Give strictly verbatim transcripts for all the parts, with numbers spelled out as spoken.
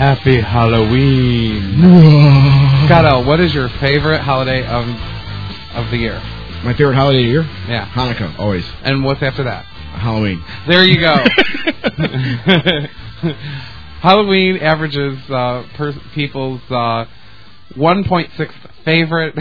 Happy Halloween. Scott, what is your favorite holiday of of the year? My favorite holiday of the year? Yeah. Hanukkah, always. And what's after that? Halloween. There you go. Halloween averages uh, per- people's uh, one point six favorite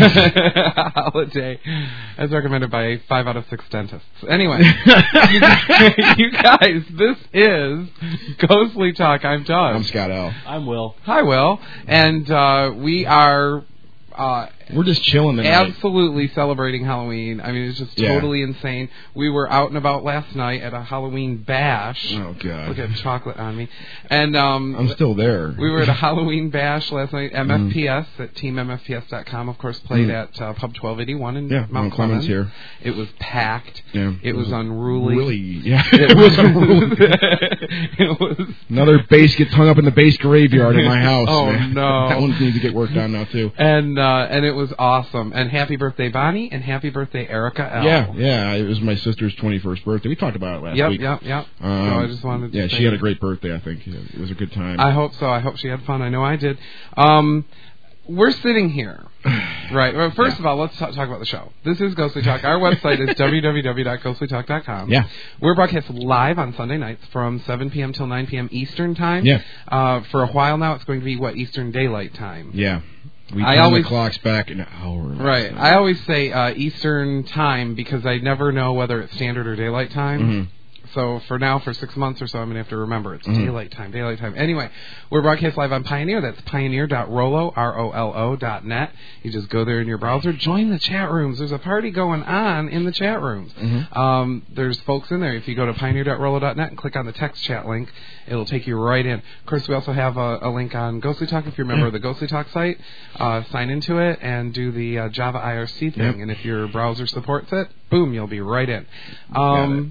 holiday, as recommended by five out of six dentists. Anyway, you, you guys, this is Ghostly Talk. I'm Doug. I'm Scott L. I'm Will. Hi, Will. And uh, we are... Uh, We're just chilling tonight. Absolutely celebrating Halloween. I mean, it's just yeah. totally insane. We were out and about last night at a Halloween bash. Oh, God. Look at chocolate on me. And um, I'm still there. We were at a Halloween bash last night. M F P S mm. at team M F P S dot com, of course, played mm. at uh, Pub twelve eighty-one in yeah, Mount Clemens. Clemens. Here. It was packed. Yeah, it, it was, was unruly. Really, yeah. It was unruly. It was... Another bass gets hung up in the bass graveyard in my house. Oh, man. no. That one needs to get worked on now, too. And uh, and it was awesome. And happy birthday, Bonnie, and happy birthday, Erica L. Yeah, yeah. It was my sister's twenty-first birthday. We talked about it last yep, week. Yep, yep, yep. Um, so I just wanted to Yeah, say she had a great birthday, I think. It was a good time. I hope so. I hope she had fun. I know I did. Um, we're sitting here. Right. Well, first yeah. of all, let's talk, talk about the show. This is Ghostly Talk. Our website is w w w dot ghostly talk dot com. Yeah. We're broadcast live on Sunday nights from seven p.m. till nine p.m. Eastern Time. Yeah. Uh, for a while now, it's going to be, what, Eastern Daylight Time. Yeah. We I turn always, the clocks back an hour. Right. So. I always say uh, Eastern Time because I never know whether it's Standard or Daylight Time. Mm-hmm. So for now, for six months or so, I'm going to have to remember it's mm-hmm. daylight time, daylight time. Anyway, we're broadcast live on Pioneer. That's pioneer dot rollo, R O L O dot net. You just go there in your browser. Join the chat rooms. There's a party going on in the chat rooms. Mm-hmm. Um, there's folks in there. If you go to pioneer dot rollo dot net and click on the text chat link, it'll take you right in. Of course, we also have a, a link on Ghostly Talk. If you're a member of the Ghostly Talk site, uh, sign into it and do the uh, Java I R C thing. Yep. And if your browser supports it, boom, you'll be right in. Um,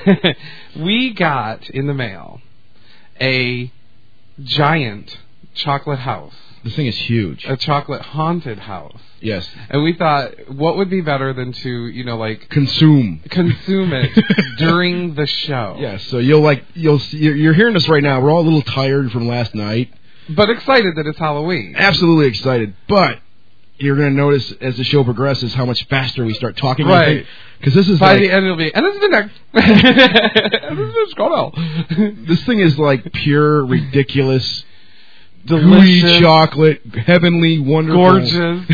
we got in the mail a giant chocolate house. This thing is huge. A chocolate haunted house. Yes. And we thought, what would be better than to, you know, like consume consume it during the show? Yes. So you'll like you'll see, you're hearing this right now. We're all a little tired from last night, but excited that it's Halloween. Absolutely excited, but you're going to notice as the show progresses how much faster we start talking. Right. Because this is by like, the end it'll be, and this is the next. This is Scott. This thing is like pure, ridiculous, delicious, gooey chocolate, heavenly, wonderful, gorgeous.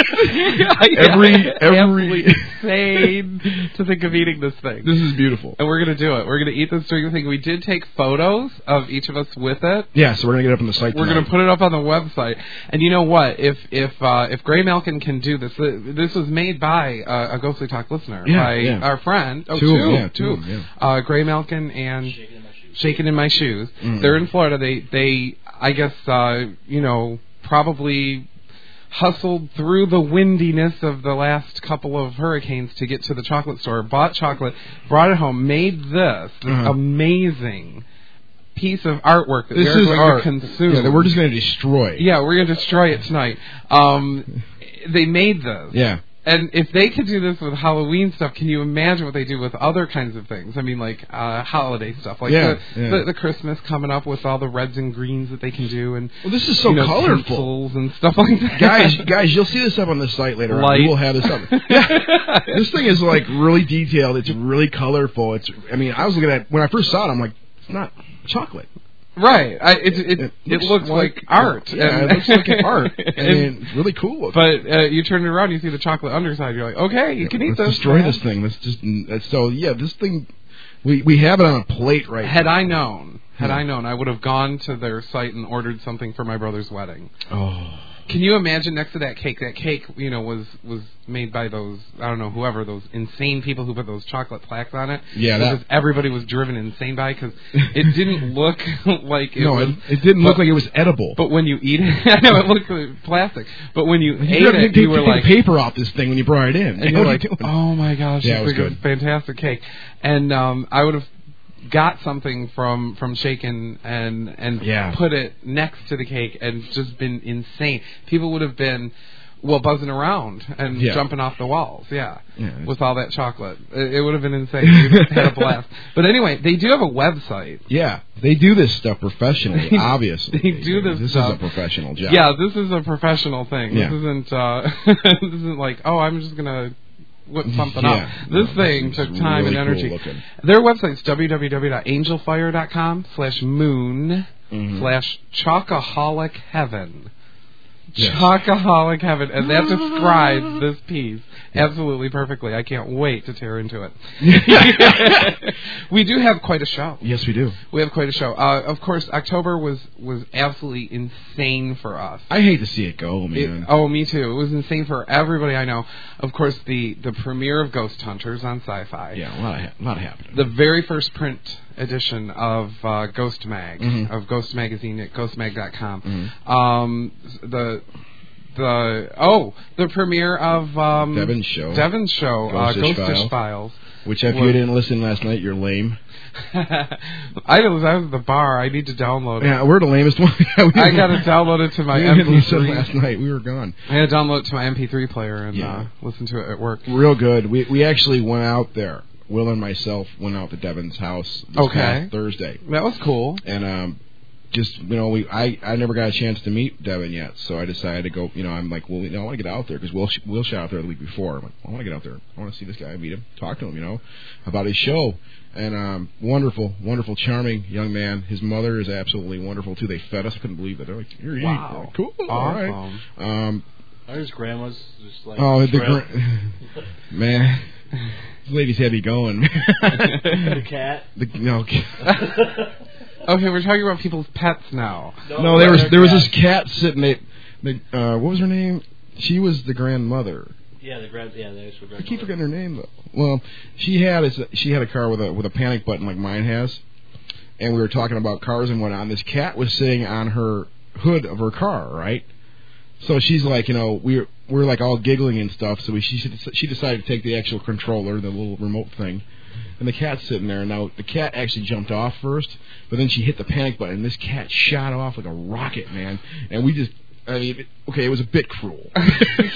every every insane to think of eating this thing. This is beautiful, and we're gonna do it. We're gonna eat this during the thing. We did take photos of each of us with it. Yeah, so we're gonna get it up on the site. We're tonight. gonna put it up on the website. And you know what? If if uh, if Gray Malkin can do this, this was made by uh, a Ghostly Talk listener, yeah, by yeah. our friend. Oh, two, two, yeah, two. two yeah. Uh, Gray Malkin and Shaking in My Shoes. Shaking in My Shoes. Mm. They're in Florida. They they I guess uh, you know probably hustled through the windiness of the last couple of hurricanes to get to the chocolate store, bought chocolate, brought it home, made this, this uh-huh. amazing piece of artwork that this we're is going art. to consume. Yeah, that we're just going to destroy. Yeah, we're going to destroy it tonight. Um, they made this. Yeah. And if they could do this with Halloween stuff, can you imagine what they do with other kinds of things? I mean, like uh, holiday stuff, like yeah, the, yeah. The, the Christmas coming up with all the reds and greens that they can do, and well, this is so you know, colorful pencils and stuff like that. Guys, guys, you'll see this up on the site later. Light. On. We will have this up. Yeah. This thing is like really detailed. It's really colorful. It's. I mean, I was looking at when I first saw it. I'm like, it's not chocolate. Right. I, it, it, it, it looks, looks like, like art. Yeah, and, it looks like art. And, and it's really cool. But uh, you turn it around, you see the chocolate underside. You're like, okay, you can eat Let's this. destroy man. this thing. Let's just. Let's, so yeah, this thing. We we have it on a plate right Had now. I known, had yeah. I known, I would have gone to their site and ordered something for my brother's wedding. Oh. Can you imagine next to that cake? That cake, you know, was was made by those, I don't know, whoever, those insane people who put those chocolate plaques on it. Yeah, that... Because everybody was driven insane by it because it didn't look like it no, was... it, it didn't but, look like it was edible. But when you eat it... I know, it looked like plastic. But when you, you ate it, take, you were take like... paper off this thing when you brought it in. And you're like, oh my gosh, yeah, this it was is a fantastic cake. And um, I would have got something from from Shaken and and yeah. put it next to the cake and just been insane. People would have been Well, buzzing around and Yeah. jumping off the walls, yeah, Yeah, with all that chocolate. It, it would have been insane. We had a blast. But anyway, they do have a website. Yeah, they do this stuff professionally, They- obviously. they do this This stuff. is a professional job. Yeah, this is a professional thing. Yeah. This isn't. Uh, this isn't like, oh, I'm just gonna whip something Yeah. up. This No, thing this took is time really and energy. cool looking. Their website's w w w dot angel fire dot com slash moon Mhm. slash chocoholic heaven. Yes. Chocoholic heaven, and that describes this piece absolutely perfectly. I can't wait to tear into it. We do have quite a show. Yes, we do. We have quite a show. Uh, of course, October was was absolutely insane for us. I hate to see it go, It, man. oh, me too. It was insane for everybody I know. Of course, the, the premiere of Ghost Hunters on Sci-Fi. Yeah, a lot, of ha- a lot happening. The very first print edition of uh, Ghost Mag, Mhm. of Ghost Magazine at ghost mag dot com. Mhm. Um, the the oh, the premiere of um, Devin's show. Devin's show, uh, Ghostish Ghostish Files. Files. Which, if was- you didn't listen last night, you're lame. I was I was at the bar. I need to download it. Yeah, we're the lamest one. I got to download it to my we M didn't P listen three. last night. We were gone. I had to download it to my M P three player and Yeah. uh, listen to it at work. Real good. We we actually went out there. Will and myself went out to Devin's house this Okay. past Thursday. That was cool. And um, just, you know, we I, I never got a chance to meet Devin yet, so I decided to go, you know, I'm like, well, you know, I want to get out there, because Will, Will shot out there the week before. I'm like, I want to get out there. I want to see this guy, meet him, talk to him, you know, about his show. And um, wonderful, wonderful, charming young man. His mother is absolutely wonderful, too. They fed us. Couldn't believe it. They're like, you're eating. Wow. We're like, cool. All right. Awesome. Um, Are his grandma's just like oh, the shrimp? gra- man. This lady's had me going. The cat? The, no, Okay, we're talking about people's pets now. no, there was they're there was this cats. cat sitting at the uh, what was her name? She was the grandmother. Yeah, the grand. Yeah, the actual I grandmother. keep forgetting her name though. Well, she had a, she had a car with a with a panic button like mine has, and we were talking about cars and whatnot. And this cat was sitting on her hood of her car, right? So she's like, you know, we we're, we're like all giggling and stuff. So we, she she decided to take the actual controller, the little remote thing, and the cat's sitting there. Now the cat actually jumped off first, but then she hit the panic button. And this cat shot off like a rocket, man. And we just. I mean, it, okay, it was a bit cruel, but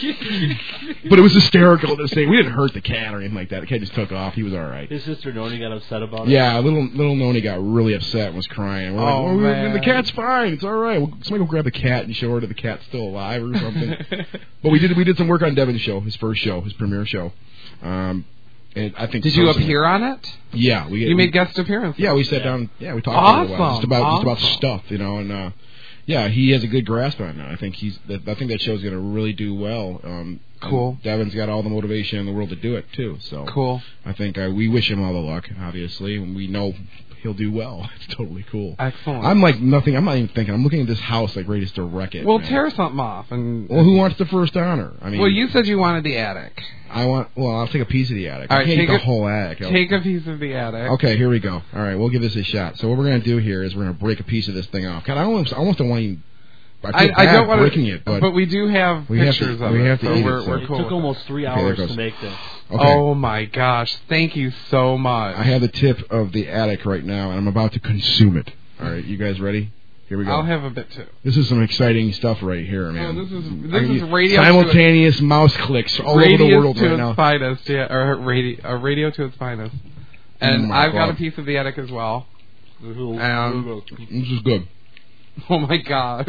it was hysterical to say. We didn't hurt the cat or anything like that. The cat just took off. He was all right. His sister Noni got upset about it. Yeah, little little Noni got really upset and was crying. We're Oh, like, man. the cat's fine. It's all right. Well, somebody will grab the cat and show her that the cat's still alive or something. But we did we did some work on Devin's show, his first show, his premiere show. Um, and I think Did you personally- appear on it? Yeah, we You made guest appearances. yeah we sat Yeah. down. Yeah, we talked for a little while, Awesome. just about just about Awesome. stuff, you know, and. uh Yeah, he has a good grasp on it. I think he's. That, I think that show's going to really do well. Um, Cool. and Devin's got all the motivation in the world to do it too. So Cool. I think uh, we wish him all the luck. Obviously, and we know he'll do well. It's totally cool. Excellent. I'm like nothing. I'm not even thinking. I'm looking at this house like ready to wreck it. Well, man. tear something off and. Well, who wants the first honor? I mean, Well, you said you wanted the attic. I want. Well, I'll take a piece of the attic. All I right, can't take eat the a- whole attic. I'll- Take a piece of the attic. Okay, here we go. All right, we'll give this a shot. So what we're gonna do here is we're gonna break a piece of this thing off. God, I almost, I almost don't want you. I, I, feel I bad don't want breaking it, but, but we do have we have to- pictures of we it. have to so eat it, we're, so- we're It cool. took with it. almost three Okay, there hours goes. to make this. okay. Oh my gosh! Thank you so much. I have the tip of the attic right now, and I'm about to consume it. All right, you guys ready? Here we go. I'll have a bit too. This is some exciting stuff right here, man. Oh, this is- I this can is use radio to simultaneous mouse clicks all Radius over the world to right its now. finest, yeah, or radio, a radio to its finest. And Oh my I've got God. a piece of the attic as well. Little- Um, little- This is good. Oh my gosh!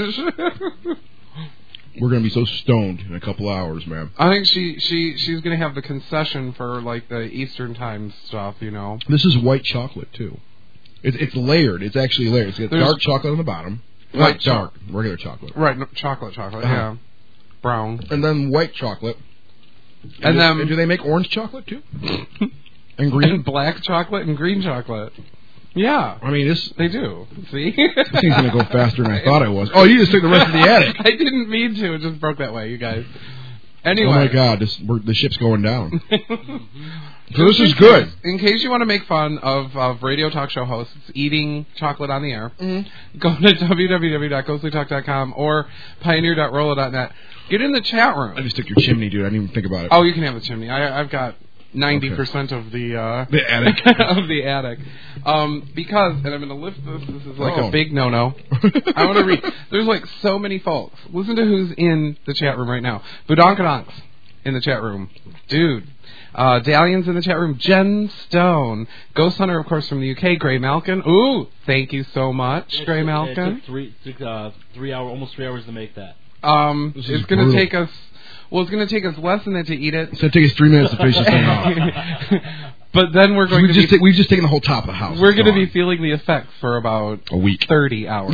We're gonna be so stoned in a couple hours, man. I think she she she's gonna have the concession for like the Eastern time stuff, you know. This is white chocolate too. It's it's layered. It's actually layered. It's got There's- dark chocolate on the bottom. White Not dark, regular chocolate. Right, no, chocolate, chocolate, Uh-huh. yeah, brown, And then white chocolate. and do, then and do they make orange chocolate too? And green? and black chocolate and green chocolate. Yeah, I mean, this they do. See, this thing's gonna go faster than I thought it was. Oh, you just took the rest of the attic. I didn't mean to. It just broke that way, you guys. Anyway. Oh my God, this we're, the ship's going down. So Just this is in good. case- In case you want to make fun of, of radio talk show hosts eating chocolate on the air, Mm-hmm. go to w w w dot ghostly talk dot com or pioneer dot rolla dot net. Get in the chat room. I just took your chimney, dude. I didn't even think about it. Oh, you can have the chimney. I, I've got ninety percent of the uh, the attic of the attic, um, because and I'm going to lift this. This is like oh. a big no-no. I want to read. There's like so many folks. Listen to who's in the chat room right now. Budonkadonks in the chat room, dude. Uh, Dalian's in the chat room. Jen Stone, Ghost Hunter, of course, from the U K. Gray Malkin. Ooh, thank you so much, it Gray took, Malkin. It took three, took, uh, three hour, almost three hours to make that. Um, it's going to take us. Well, it's going to take us less than that to eat it. It's going to take us three minutes to finish this thing off. But then we're going we've to just be... Ta- we've just taken the whole top of the house. We're going to be feeling the effects for about... A week. thirty hours.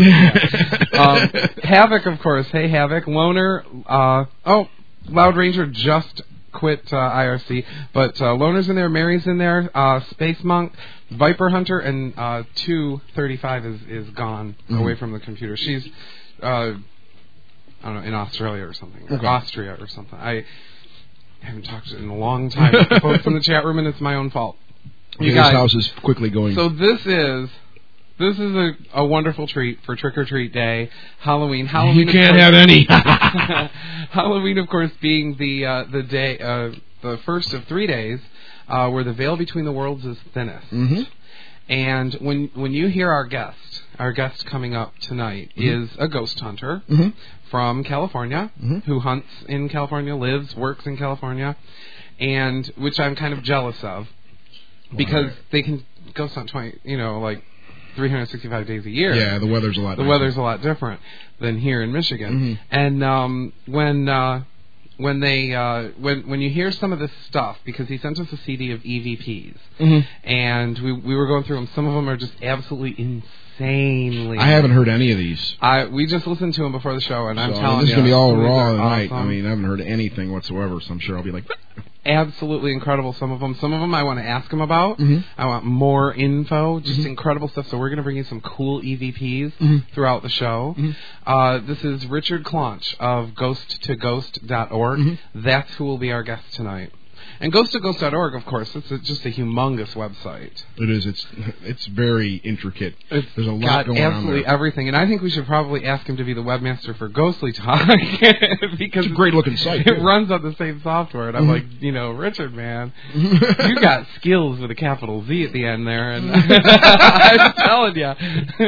um, Havoc, of course. Hey, Havoc. Loner. Uh, oh, Loud Ranger just quit uh, I R C. But uh, Loner's in there. Mary's in there. Uh, Space Monk. Viper Hunter. And uh, two thirty-five is, is gone mm-hmm. away from the computer. She's... Uh, I don't know, in Australia or something, or okay. Austria or something. I haven't talked in a long time with the folks in the chat room, and it's my own fault. You guys, this house is quickly going. So this is this is a, a wonderful treat for Trick or Treat Day, Halloween. Halloween. You can't have any. Halloween, of course, being the uh, the day, uh, the first of three days, uh, where the veil between the worlds is thinnest. Mm-hmm. And when when you hear our guest, our guest coming up tonight mm-hmm. is a ghost hunter mm-hmm. from California mm-hmm. who hunts in California, lives, works in California, and which I'm kind of jealous of because wow. they can ghost hunt twenty, you know, like three hundred sixty-five days a year. Yeah, the weather's a lot. The nicer. weather's a lot different than here in Michigan. Mm-hmm. And um, when uh, when they uh, when when you hear some of this stuff, because he sent us a C D of E V Ps, mm-hmm. and we we were going through them. Some of them are just absolutely insanely. I haven't heard any of these. I we just listened to them before the show, and I'm so, telling I mean, this you, is gonna be all these raw are tonight. awesome. I mean, I haven't heard anything whatsoever, so I'm sure I'll be like. Absolutely incredible. Some of them, some of them I want to ask him about. Mm-hmm. I want more info. Just mm-hmm. incredible stuff. So we're going to bring you some cool E V Ps mm-hmm. throughout the show. Mm-hmm. Uh, this is Richard Claunch of ghost to ghost dot org. Mm-hmm. That's who will be our guest tonight. And ghost to ghost dot org, of course, it's a, just a humongous website. It is. It's it's very intricate. It's There's a lot got going on absolutely there. everything. And I think we should probably ask him to be the webmaster for Ghostly Talk. because it's a great looking site. It too. runs on the same software. And I'm mm-hmm. like, you know, Richard, man, you got skills with a capital Z at the end there. And I'm telling you,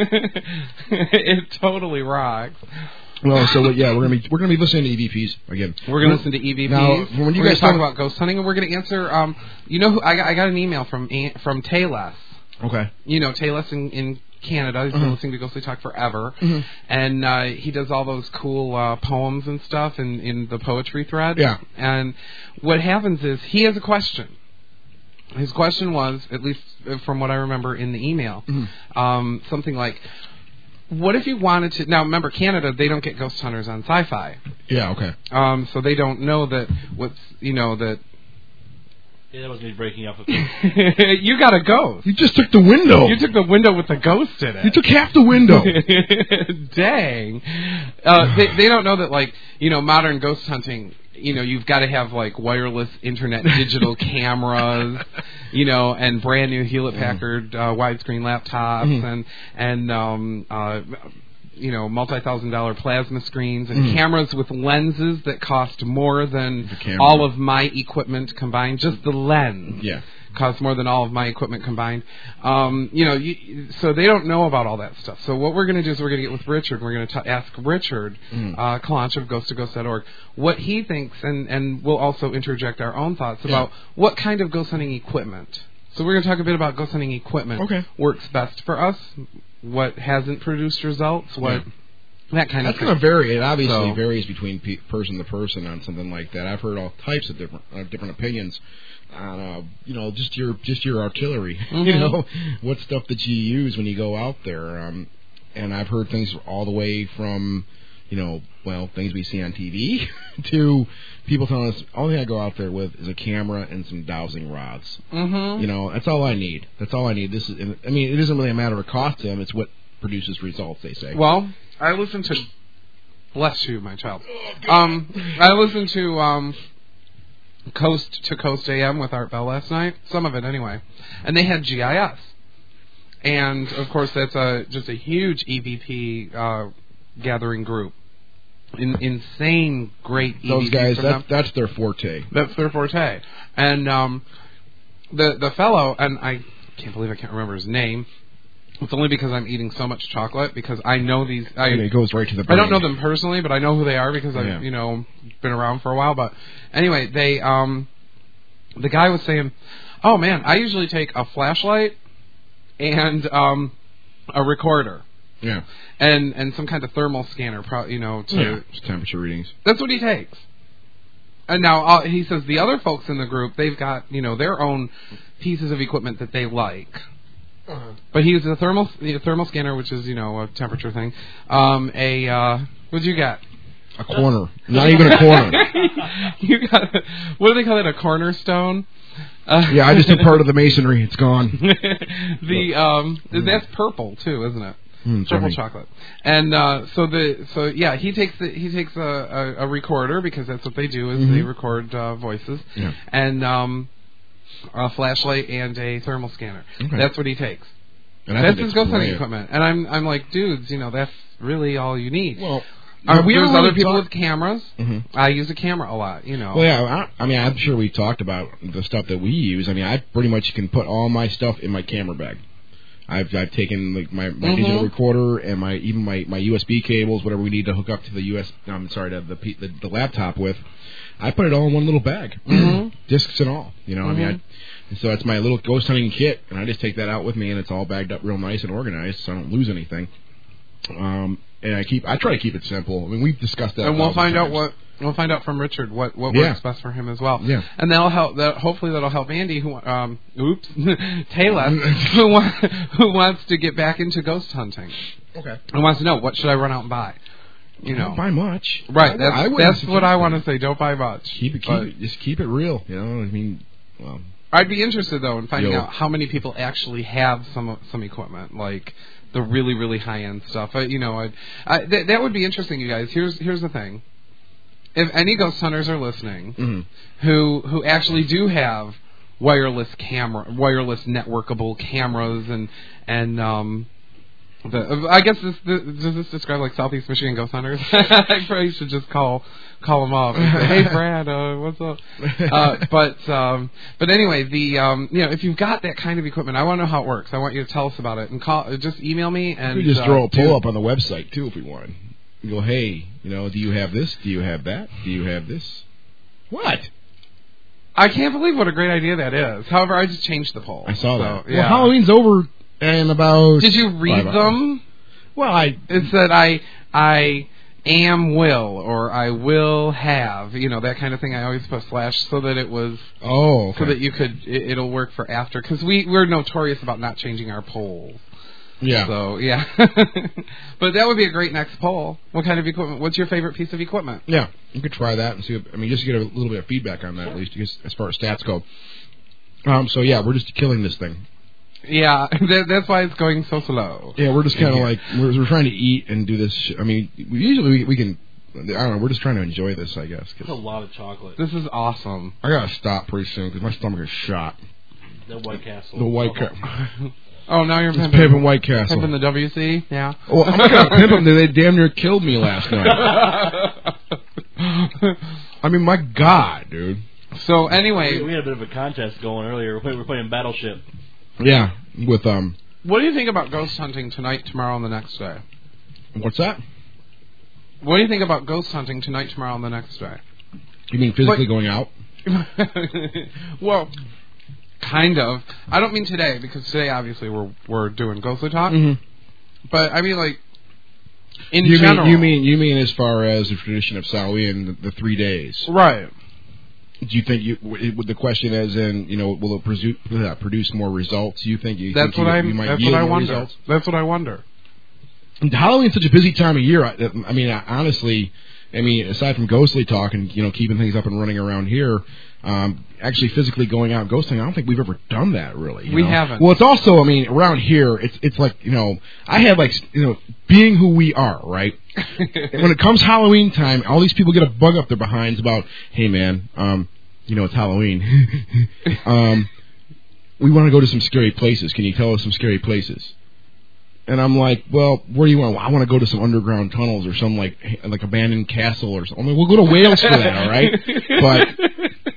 it totally rocks. Well, so yeah, we're gonna be we're gonna be listening to E V Ps again. We're gonna listen to E V Ps. Now, when you we're guys gonna talk talk about ghost hunting, and we're gonna answer. Um, you know, who, I got I got an email from from Tayless. Okay. You know, Tayless in, in Canada. He's been mm-hmm. listening to Ghostly Talk forever, mm-hmm. and uh, he does all those cool uh, poems and stuff in in the poetry thread. Yeah. And what happens is he has a question. His question was, at least from what I remember in the email, mm-hmm. um, something like, what if you wanted to... Now, remember, Canada, they don't get ghost hunters on sci-fi. Yeah, okay. Um, so they don't know that what's, you know, that... Yeah, that was me breaking up. You got a ghost. You just took the window. You took the window with the ghost in it. You took half the window. Dang. Uh, they, they don't know that, like, you know, modern ghost hunting... You know, you've got to have, like, wireless internet digital cameras, you know, and brand new Hewlett-Packard uh, widescreen laptops mm-hmm. and, and um, uh, you know, multi-thousand dollar plasma screens and mm-hmm. cameras with lenses that cost more than all of my equipment combined. Just the lens. Yeah. Costs more than all of my equipment combined. Um, you know, you, so they don't know about all that stuff. So what we're going to do is we're going to get with Richard. We're going to ask Richard mm. uh, Claunch of ghost to ghost dot org what he thinks, and, and we'll also interject our own thoughts about yeah. what kind of ghost hunting equipment. So we're going to talk a bit about ghost hunting equipment. Okay. Works best for us, what hasn't produced results, what... Yeah. That kind That's of thing. going to vary. It obviously so, varies between pe- person to person on something like that. I've heard all types of different uh, different opinions on, uh, you know, just your just your artillery. Mm-hmm. You know, what stuff that you use when you go out there. Um, and I've heard things all the way from, you know, well, things we see on T V to people telling us, all thing I go out there with is a camera and some dowsing rods. Mm-hmm. You know, that's all I need. That's all I need. This is, I mean, it isn't really a matter of cost to them. It's what produces results, they say. Well, I listened to... Bless you, my child. Um, I listened to um, Coast to Coast A M with Art Bell last night. Some of it, anyway. And they had G I S. And, of course, that's a just a huge E V P uh, gathering group. In, insane, great E V P Those guys, from that, them. that's their forte. That's their forte. And... Um, the the fellow, and I can't believe I can't remember his name. It's only because I'm eating so much chocolate because I know these. I, and it goes right to the I brain. don't know them personally, but I know who they are because I've Yeah. you know been around for a while. But anyway, they um, the guy was saying, "Oh man, I usually take a flashlight and um, a recorder." Yeah. And and some kind of thermal scanner, pro, you know, to Yeah. It's temperature readings. That's what he takes. And now uh, he says the other folks in the group, they've got you know their own pieces of equipment that they like. Uh-huh. But he uses a thermal a thermal scanner, which is you know a temperature thing. Um, a uh, what'd you get? A corner, not even a corner. You got what do they call it? A cornerstone. Uh, yeah, I just did part of the masonry. It's gone. the um, mm. that's purple too, isn't it? Mm, Purple chocolate, and uh, so the so yeah, he takes the, he takes a, a, a recorder because that's what they do is mm-hmm. they record uh, voices, yeah. and um, a flashlight and a thermal scanner. Okay. That's what he takes. And I that's think his that's ghost hunting great. equipment, and I'm I'm like, dudes, you know that's really all you need. Well, uh, we there's really other people talk- with cameras. Mm-hmm. I use a camera a lot, you know. Well, yeah, I, I mean, I'm sure we talked about the stuff that we use. I mean, I pretty much can put all my stuff in my camera bag. I've I've taken like my, my mm-hmm. digital recorder and my even my, my U S B cables, whatever we need to hook up to the U S. I'm sorry, to the the, the laptop with. I put it all in one little bag, mm-hmm. discs and all. You know, mm-hmm. I mean, I, so it's my little ghost hunting kit, and I just take that out with me, and it's all bagged up real nice and organized, so I don't lose anything. Um, and I keep I try to keep it simple. I mean, we've discussed that, and we'll find times. out what. We'll find out from Richard what, what yeah. works best for him as well. Yeah. And that'll help. That hopefully that'll help Andy, who um, oops, Taylor, who wa- who wants to get back into ghost hunting. Okay. And wants to know what should I run out and buy. You know, don't buy much. Right. I, That's I that's what I want to say. Don't buy much. Keep it, keep it, just keep it real. You know, I mean, well. I'd be interested though in finding Yo. out how many people actually have some some equipment like the really really high end stuff. Uh, you know, I'd, I, th- that would be interesting, you guys. Here's here's the thing. If any ghost hunters are listening, mm-hmm. who who actually do have wireless camera, wireless networkable cameras, and and um, the, I guess this, this does this describe like Southeast Michigan ghost hunters? I probably should just call call them up and say, hey Brad, uh, what's up? Uh, but um, but anyway, the um, you know if you've got that kind of equipment, I want to know how it works. I want you to tell us about it and call. Just email me and we just uh, throw a poll do, up on the website too if we want. You go, hey, you know, do you have this? Do you have that? Do you have this? What? I can't believe what a great idea that is. However, I just changed the poll. I saw so, that. Yeah. Well, Halloween's over in about. Did you read them? Well, I. It said I I am will or I will have, you know, that kind of thing. I always put slash so that it was. Oh. Okay. So that you could, it, it'll work for after, because we we're notorious about not changing our polls. Yeah. So, yeah. But that would be a great next poll. What kind of equipment? What's your favorite piece of equipment? Yeah, you could try that and see. If, I mean, just to get a little bit of feedback on that, at least because as far as stats go. Um. So yeah, we're just killing this thing. Yeah, that, that's why it's going so slow. Yeah, we're just kind of like we're, we're trying to eat and do this. Sh- I mean, we, usually we, we can. I don't know. We're just trying to enjoy this, I guess. That's a lot of chocolate. This is awesome. I gotta stop pretty soon because my stomach is shot. The White Castle. The White Castle. Oh, now you're pimping, pimping White Castle. Pimping the W C, yeah. Well, I'm not gonna pimp them. They damn near killed me last night. I mean, my God, dude. So anyway, we, we had a bit of a contest going earlier. We're playing, we're playing Battleship. Yeah, with um. What do you think about ghost hunting tonight, tomorrow, and the next day? What's that? What do you think about ghost hunting tonight, tomorrow, and the next day? You mean physically But, going out? Well, kind of. I don't mean today, because today obviously we're we're doing ghostly talk. Mm-hmm. But I mean like in you general. Mean, you mean you mean as far as the tradition of Samhain, the, the three days, right? Do you think you? Would the question as in you know will it produce, uh, produce more results? You think you? That's think what you, I'm. you might That's yield what I more wonder. Results? That's what I wonder. Halloween's such a busy time of year. I, I mean, honestly, I mean, aside from ghostly talk and you know keeping things up and running around here, um, actually physically going out ghosting, I don't think we've ever done that really. You we know? haven't. Well, it's also, I mean, around here, it's it's like you know, I have like you know, being who we are, right? When it comes Halloween time, all these people get a bug up their behinds about, hey man, um, you know, it's Halloween. um, we want to go to some scary places. Can you tell us some scary places? And I'm like, well, where do you want? Well, I want to go to some underground tunnels or some like like abandoned castle or something. I mean, we'll go to Wales for that, all right? But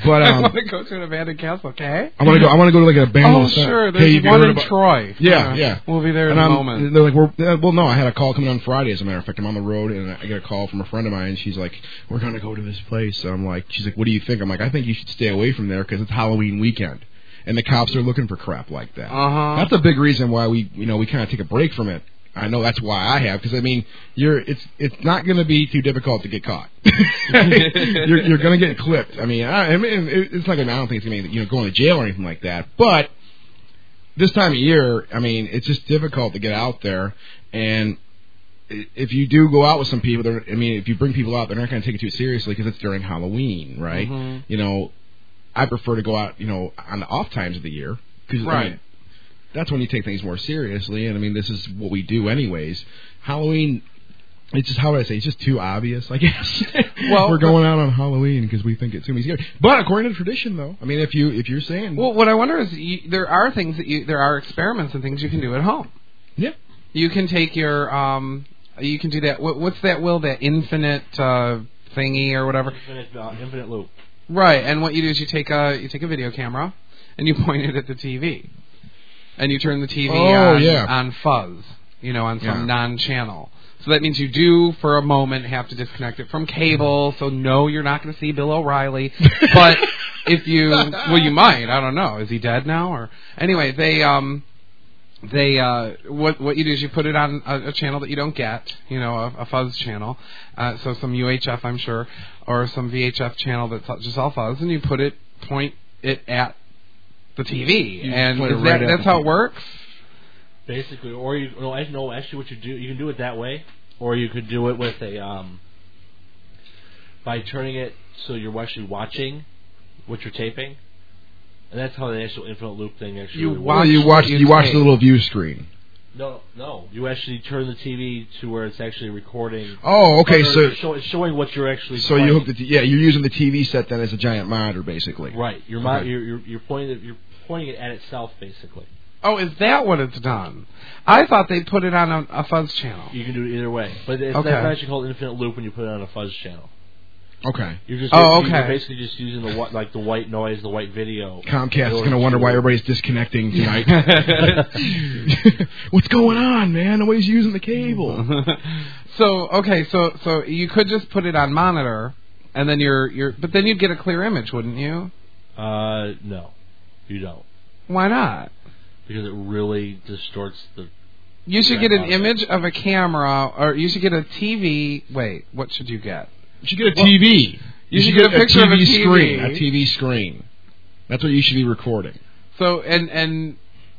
But I um, want to go to an abandoned castle. Okay. I want to go. I want to go to like an abandoned. Oh, center. sure. Hey, There's have you one heard in about- Troy. Yeah, yeah. We'll be there in and a I'm, moment. They're like, we're, uh, well, no, I had a call coming on Friday, as a matter of fact. I'm on the road, and I get a call from a friend of mine, and she's like, we're going to go to this place. And I'm like, she's like, what do you think? I'm like, I think you should stay away from there because it's Halloween weekend, and the cops are looking for crap like that. Uh-huh. That's a big reason why we, you know, we kind of take a break from it. I know that's why I have, because I mean, you're it's it's not going to be too difficult to get caught. you're you're going to get clipped. I mean, I, I mean, it, it's not going. I don't think it's going to be, you know, going to jail or anything like that. But this time of year, I mean, it's just difficult to get out there. And if you do go out with some people, they're, I mean, if you bring people out, they're not going to take it too seriously because it's during Halloween, right? Mm-hmm. You know, I prefer to go out, you know, on the off times of the year, because Right. I mean, that's when you take things more seriously, and I mean, this is what we do anyways. Halloween, it's just, how would I say, it's just too obvious, I guess. Well, we're going out on Halloween because we think it's going to be scary. But according to tradition, though, I mean, if you if you're saying, Well, what I wonder is, you, there are things that you, there are experiments and things you can do at home. yeah, You can take your, um, you can do that. What, what's that? Will that infinite uh, thingy or whatever? Infinite, uh, infinite loop. Right. And what you do is you take a you take a video camera and you point it at the T V, and you turn the T V Oh, on yeah. on fuzz, you know, on some Yeah. non-channel. So that means you do, for a moment, have to disconnect it from cable. So no, you're not going to see Bill O'Reilly. But if you, well, you might. I don't know. Is he dead now? Or anyway, they um, they uh, what what you do is you put it on a, a channel that you don't get, you know, a, a fuzz channel. Uh, so some U H F, I'm sure, or some V H F channel that's just all fuzz, and you put it, point it at the T V, You and point it is right that at that's the how T it V. works. Basically, or you no, I know actually what you do. You can do it that way, or you could do it with a um by turning it so you're actually watching what you're taping, and that's how the actual infinite loop thing actually You works. watch well, you watch you you watch take. the little view screen. No, no, you actually turn the T V to where it's actually recording. Oh, okay, or so it's show, it's showing what you're actually. so playing. you hook the t- yeah, you're using the T V set then as a giant monitor, basically. right. You're, mo- Okay. you're you're you're pointing it, you're pointing it at itself basically. Oh, is that what it's done? I thought they put it on a, a fuzz channel. You can do it either way, but it's Okay. that's actually called infinite loop when you put it on a fuzz channel. Okay. You're just Oh, you're, okay. You're basically just using the whi- like the white noise, the white video. Comcast is going to wonder why everybody's disconnecting tonight. What's going on, man? Nobody's using the cable. So okay, so so you could just put it on monitor, and then you're you're, but then you'd get a clear image, wouldn't you? Uh, no, you don't, Why not? because it really distorts the. You should Right, get an okay. image of a camera, or you should get a T V. Wait, what should you get? You should get a Well, T V. you should get a picture of a T V. screen. A T V screen. That's what you should be recording. So and and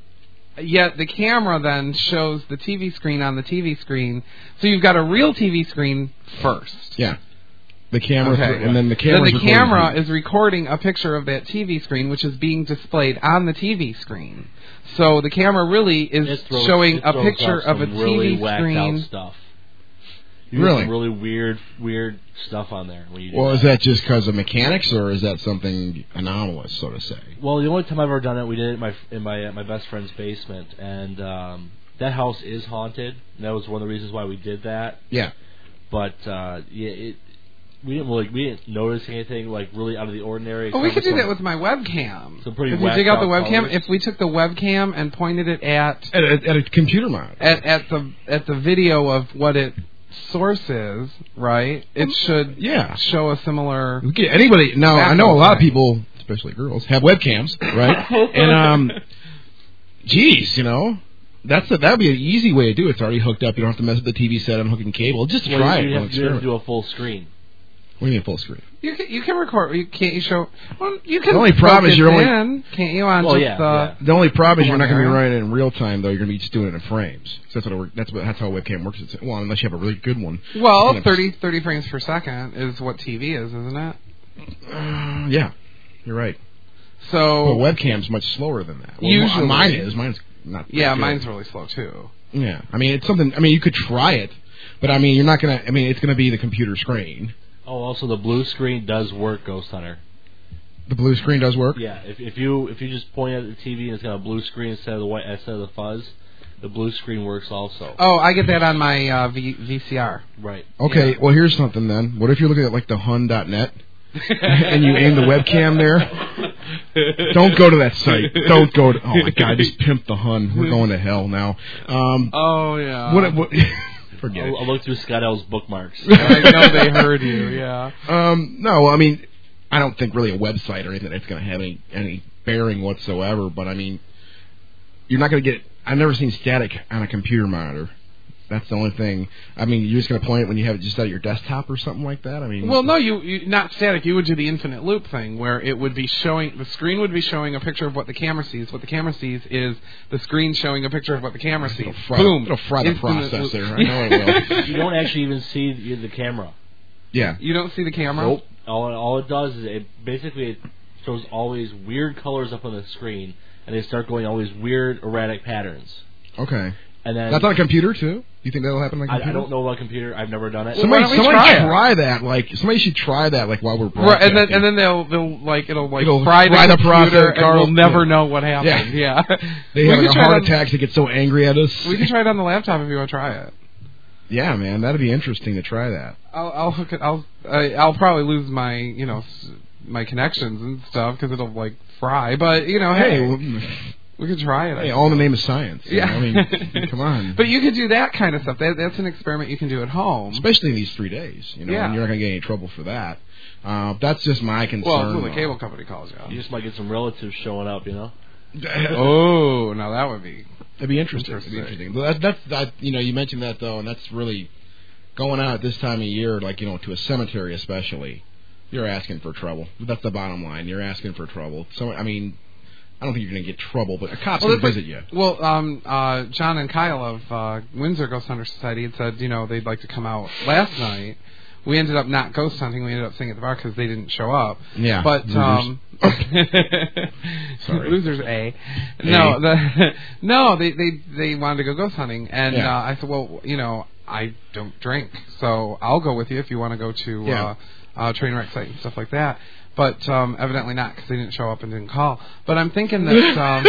yet the camera then shows the T V screen on the T V screen. So you've got a real T V screen first. Yeah. The camera, Okay. and then the Then camera. the camera is recording a picture of that T V screen, which is being displayed on the T V screen. So the camera really is It throws, showing it a throws picture out of a some T V really whacked screen. out stuff. You get Really? some really weird, weird stuff on there when you do Well, that. is that just because of mechanics, or is that something anomalous, so to say? Well, the only time I've ever done it, we did it in my in my uh, my best friend's basement, and um, that house is haunted. And that was one of the reasons why we did that. Yeah. But uh, yeah, it we didn't really we didn't notice anything like really out of the ordinary. Oh, we except could for do some- that with my webcam. Some pretty if you whacked dig out the out webcam, colors. if we took the webcam and pointed it at At a, at a computer monitor. at, at the at the video of what its source is, right? It should Yeah. show a similar. We get anybody now. I know a lot of people, especially girls, have webcams, right? and um, geez, you know, that's a, that'd be an easy way to do it. It's already hooked up. You don't have to mess with the T V set. I'm hooking cable. Just Well, try you, it. you Don't have, you have to experiment. do a full screen. What do you mean full screen? You can you can record. You can't you show. Well, you can. The only problem is focus you're only- in, can't you on Well, just yeah, the. yeah. The only problem is Come you're on, not going to be Aaron. running it in real time, though. You're going to be just doing it in frames. So that's what it, that's what that's how a webcam works. It's, well, unless you have a really good one. Well, Yeah. thirty, thirty frames per second is what T V is, isn't it? Uh, yeah, you're right. So But webcam's much slower than that. Well, Usually. mine is. Mine's not. yeah, good. mine's really slow too. Yeah, I mean it's something. I mean you could try it, but I mean you're not gonna. I mean it's gonna be the computer screen. Oh, also the blue screen does work, Ghost Hunter. The blue screen does work. Yeah, if if you if you just point at the T V and it's got a blue screen instead of the white instead of the fuzz, the blue screen works also. Oh, I get that on my uh, v- VCR. Right. Okay, Yeah. well here's something then. What if you're looking at like the Hun dot net and you aim the webcam there. Don't go to that site. Don't go to. Oh my God! I just pimped the Hun. We're going to hell now. Um, oh yeah. What? what forget I'll, it. I'll look through Scott L's bookmarks. I know they heard you. Yeah. Um, no, I mean, I don't think really a website or anything that's going to have any any bearing whatsoever. But I mean, you're not going to get. I've never seen static on a computer monitor. That's the only thing. I mean, you're just going to play it when you have it just at your desktop or something like that? I mean... Well, no, you, you not static. You would do the infinite loop thing where it would be showing... The screen would be showing a picture of what the camera sees. What the camera sees is the screen showing a picture of what the camera sees. It'll fry, Boom. It'll fry the Infinite processor. loop. I know it will. You don't actually even see the, the camera. Yeah. You don't see the camera? Nope. All, all it does is it basically it shows all these weird colors up on the screen, and they start going all these weird, erratic patterns. Okay. And then That's on a computer, too? You think that'll happen on a I, computer? I don't know about a computer. I've never done it. Somebody, Why don't we somebody try try, it? that. Like somebody should try that. Like while we're Right, broadcasting. and then and then they'll they'll like it'll like It'll fry, fry the the computer, processor, and Carl. we'll never Yeah. know what happened. Yeah, they We have could a try it heart on- attacks. They get so angry at us. We can try it on the laptop if you want to try it. Yeah, man, that'd be interesting to try that. I'll I'll hook it. I'll I, I'll probably lose my you know s- my connections and stuff because it'll like fry. But you know, hey, Hey, well, we could try it. I hey, all in the name of science. you Yeah. know, I mean, come on. But you could do that kind of stuff. That, that's an experiment you can do at home. Especially in these three days, you know, Yeah. and you're not gonna get any trouble for that. Uh, that's just my concern. Well, until the though. cable company calls you. You just might get some relatives showing up, you know? Oh, now that would be. It'd be interesting. Interesting. It'd be interesting. But that, that's that. You know, you mentioned that though, and that's really going out at this time of year, like you know, to a cemetery especially. You're asking for trouble. That's the bottom line. You're asking for trouble. So I mean, I don't think you're going to get trouble, but a cop's Well, going to that's visit you. Well, um, uh, John and Kyle of uh, Windsor Ghost Hunter Society had said, you know, they'd like to come out last night. We ended up not ghost hunting. We ended up staying at the bar because they didn't show up. Yeah, But losers. um, Sorry. losers A. No, the no, they they they wanted to go ghost hunting, and Yeah. uh, I said, well, you know, I don't drink, so I'll go with you if you want to go to Yeah. uh, uh, train wreck site and stuff like that. But um, evidently not because they didn't show up and didn't call. But I'm thinking that um,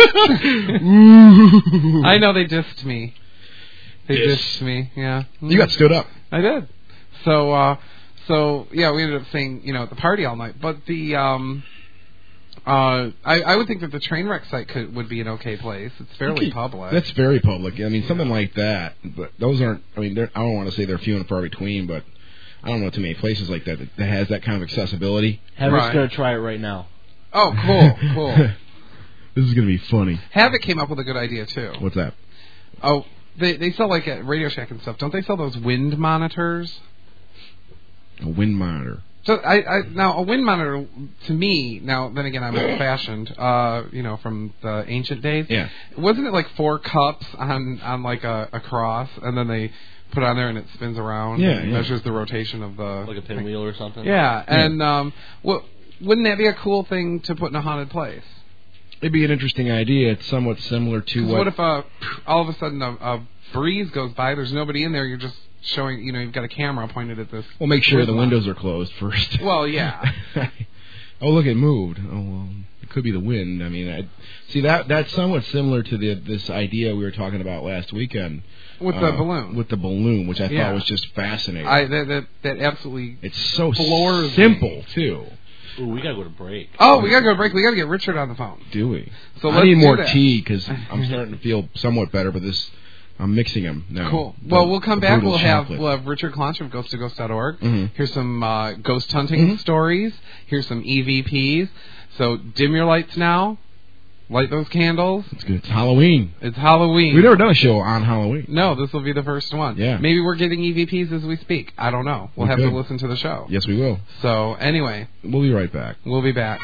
I know they dissed me. They Diss. dissed me. Yeah, You got stood up. I did. So, uh, so yeah, we ended up staying, you know, at the party all night. But the, um, uh, I, I would think that the train wreck site could would be an okay place. It's fairly Okay, public. That's very public. I mean, something like that. But those aren't. I mean, they're, I don't want to say they're few and far between, but I don't know too many places like that that, that has that kind of accessibility. Heather's Right. going to try it right now. Oh, cool, cool. This is going to be funny. Havoc came up with a good idea too. What's that? Oh, they they sell like at Radio Shack and stuff. Don't they sell those wind monitors? A wind monitor. So I, I now a wind monitor to me now then again I'm old fashioned uh you know from the ancient days. Yeah. Wasn't it like four cups on on like a, a cross and then they put it on there and it spins around Yeah, and yeah. measures the rotation of the Like a pinwheel or something? Yeah, and um well wouldn't that be a cool thing to put in a haunted place? It'd be an interesting idea. It's somewhat similar to 'Cause what. what if a all of a sudden a, a breeze goes by, there's nobody in there, you're just showing, you know, you've got a camera pointed at this. We'll make sure wind the line. windows are closed first. Well, yeah. Oh, look, it moved. Oh, well, it could be the wind. I mean, I, see that that's somewhat similar to the this idea we were talking about last weekend With the uh, balloon. With the balloon, which I Yeah. thought was just fascinating. I that that, that absolutely. it's so floors me. simple too. Ooh, we got to go to break. Oh, we gotta go to break. We gotta get Richard on the phone. Do we? So I let's need do more that. tea because I'm starting to feel somewhat better. But this, I'm mixing them now. Cool. The- Well, we'll come the back. brutal We'll have chocolate. we'll have Richard Clonch of ghost to ghost dot org. Mhm. Here's some uh, ghost hunting Mhm. stories. Here's some E V Ps. So dim your lights now. Light those candles. It's good. It's Halloween. It's Halloween. We've never done a show on Halloween. No, this will be the first one. Yeah. Maybe we're getting E V Ps as we speak. I don't know. We'll We have could. to listen to the show. Yes, we will. So anyway, We'll be right back. we'll be back.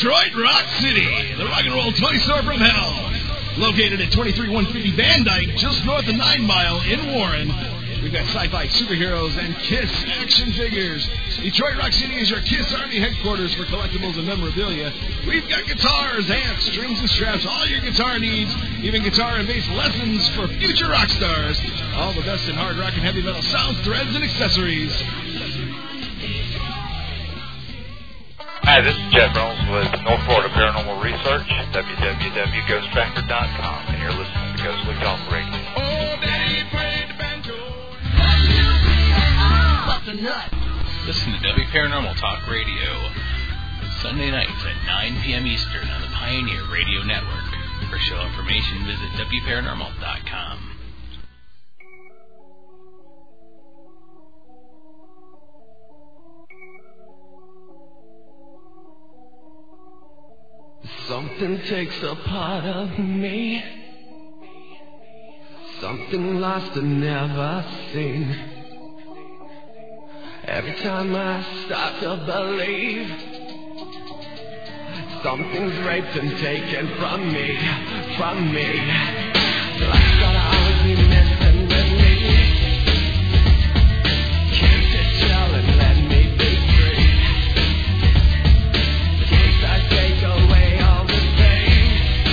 Detroit Rock City, the rock and roll toy store from hell. Located at twenty-three one fifty Van Dyke, just north of Nine Mile in Warren. We've got sci-fi superheroes and KISS action figures. Detroit Rock City is your KISS Army headquarters for collectibles and memorabilia. We've got guitars, amps, strings, and straps, all your guitar needs, even guitar and bass lessons for future rock stars. All the best in hard rock and heavy metal sounds, threads, and accessories. Hi, this is Jeff Reynolds with North Florida Paranormal Research, w w w dot ghost factor dot com, and you're listening to Ghostly Talk Radio. Oh, Daddy played the banjo. Listen to W Paranormal Talk Radio, Sunday nights at nine p.m. Eastern on the Pioneer Radio Network. For show information, visit w paranormal dot com. Something takes a part of me, something lost and never seen. Every time I start to believe, something's raped and taken from me, from me. Life's gotta always be messing with me. Can't sit still and let me be free. Can't I take away all the pain?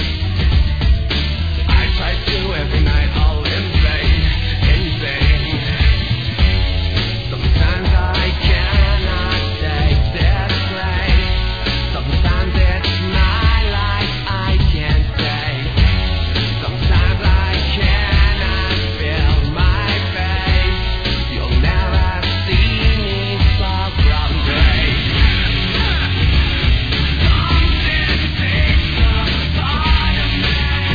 I try to every night, all in vain, in vain. Sometimes I cannot take this place. Sometimes it's my life I can't take. Sometimes I cannot feel my face. You'll never see me far from grace. Something takes a part of me.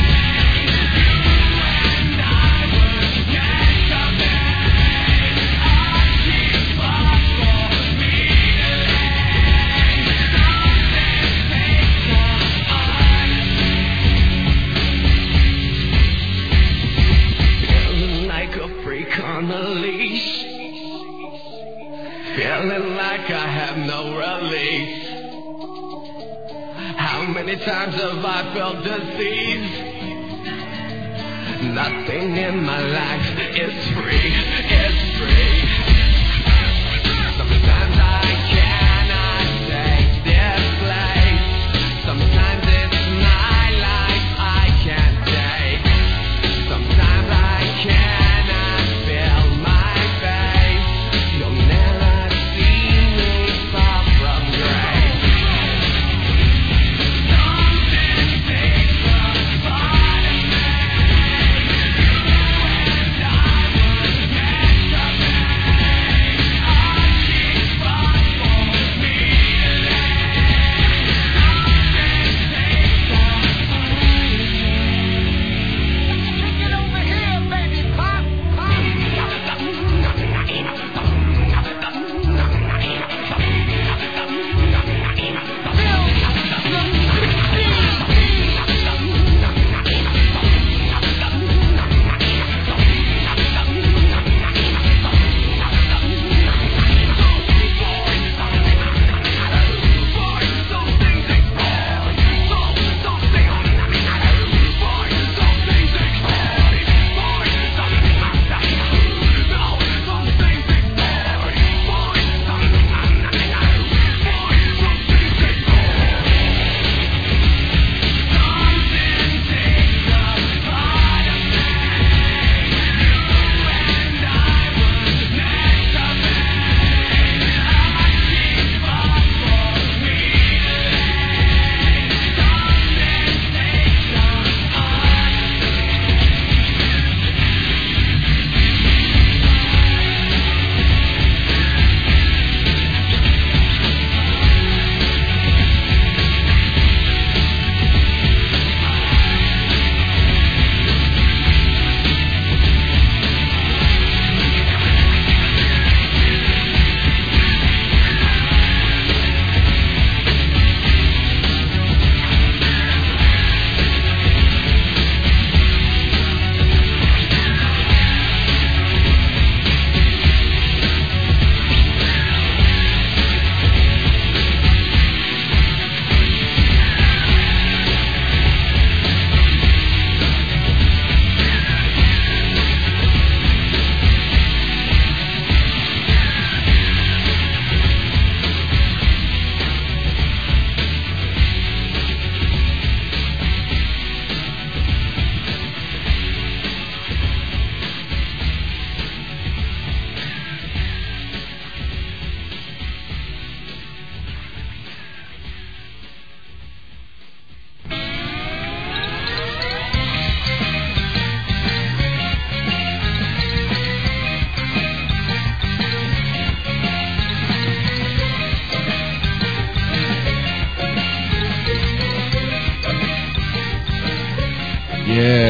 You and I were meant to be. I keep up for me to live. Something takes a part of me. Feeling like a freak on a leash. Feeling like I have no release. How many times have I felt deceived? Nothing in my life is free, is free. Sometimes I cannot take this place. Sometimes it's my life I can't take. Sometimes I cannot feel my face. You'll never see me far from grace. Something takes a part of me. You and I were meant to be.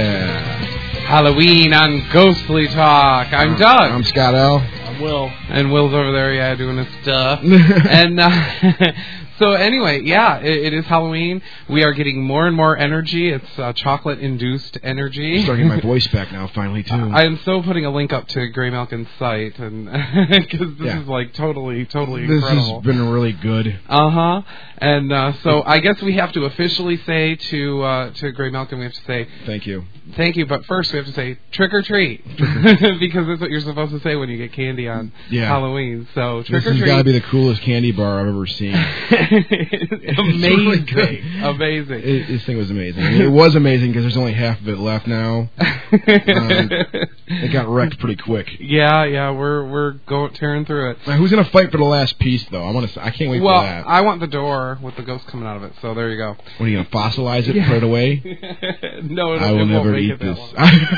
Yeah. Halloween on Ghostly Talk. I'm Doug. I'm Scott L. I'm Will. And Will's over there, yeah, doing his stuff. and uh, so anyway, yeah, it, it is Halloween. We are getting more and more energy. It's uh, chocolate-induced energy. I'm starting my voice back now, finally, too. I am so putting a link up to Gray Malkin's site, and because this Yeah. is like totally, totally This incredible. has been really good. Uh huh. And uh, so I guess we have to officially say to uh, to Gray Malkin, we have to say Thank you. thank you, but first we have to say trick or treat because that's what you're supposed to say when you get candy on Yeah. Halloween. So trick This or has treat. got to be the coolest candy bar I've ever seen. amazing, really great. amazing. It, this thing was amazing. I mean, it was amazing because there's only half of it left now. Um, it got wrecked pretty quick. yeah, yeah, we're we're going tearing through it. Now, who's gonna fight for the last piece, though? I want to. I can't wait Well, for that. I want the door with the ghost coming out of it. So there you go. What are you gonna fossilize it? Put it away? no, it, I it will won't never make eat it that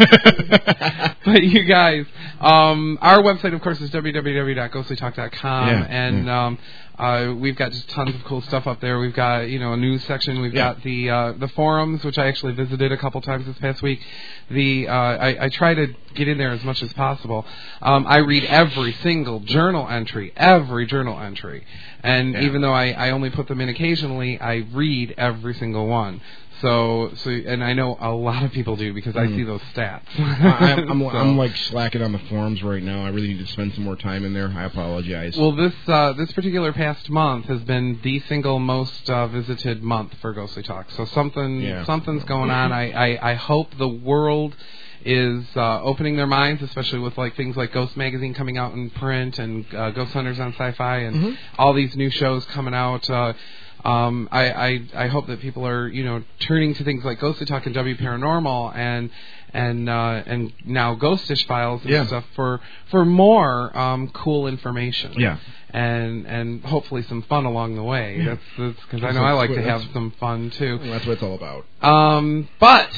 this. long. But you guys, um, our website, of course, is w w w dot ghostly talk dot com, Yeah, and yeah. Um, uh, we've got just tons of cool stuff up there. We've got, you know, a news section. We've Yeah. got the uh, the forums, which I actually visited a couple times this past week. The uh, I, I try to get in there as much as possible. Um, I read every single journal entry, every journal entry, and Yeah. even though I, I only put them in occasionally, I read every single one. So, so, and I know a lot of people do because I Mhm. see those stats. I, I'm, I'm, So- I'm like slacking on the forums right now. I really need to spend some more time in there. I apologize. Well, this uh, this particular past month has been the single most uh, visited month for Ghostly Talk. So something Yeah. something's going on. I, I, I hope the world is uh, opening their minds, especially with like things like Ghost Magazine coming out in print and uh, Ghost Hunters on Sci-Fi and Mhm. all these new shows coming out. Uh, Um, I, I I hope that people are, you know, turning to things like Ghostly Talk and W Paranormal and and uh, and now Ghostish Files and Yeah. stuff for for more um, cool information. Yeah. And and hopefully some fun along the way. Yeah. That's that's because I That's know I what- like to have that's- some fun too. Well, that's what it's all about. Um, but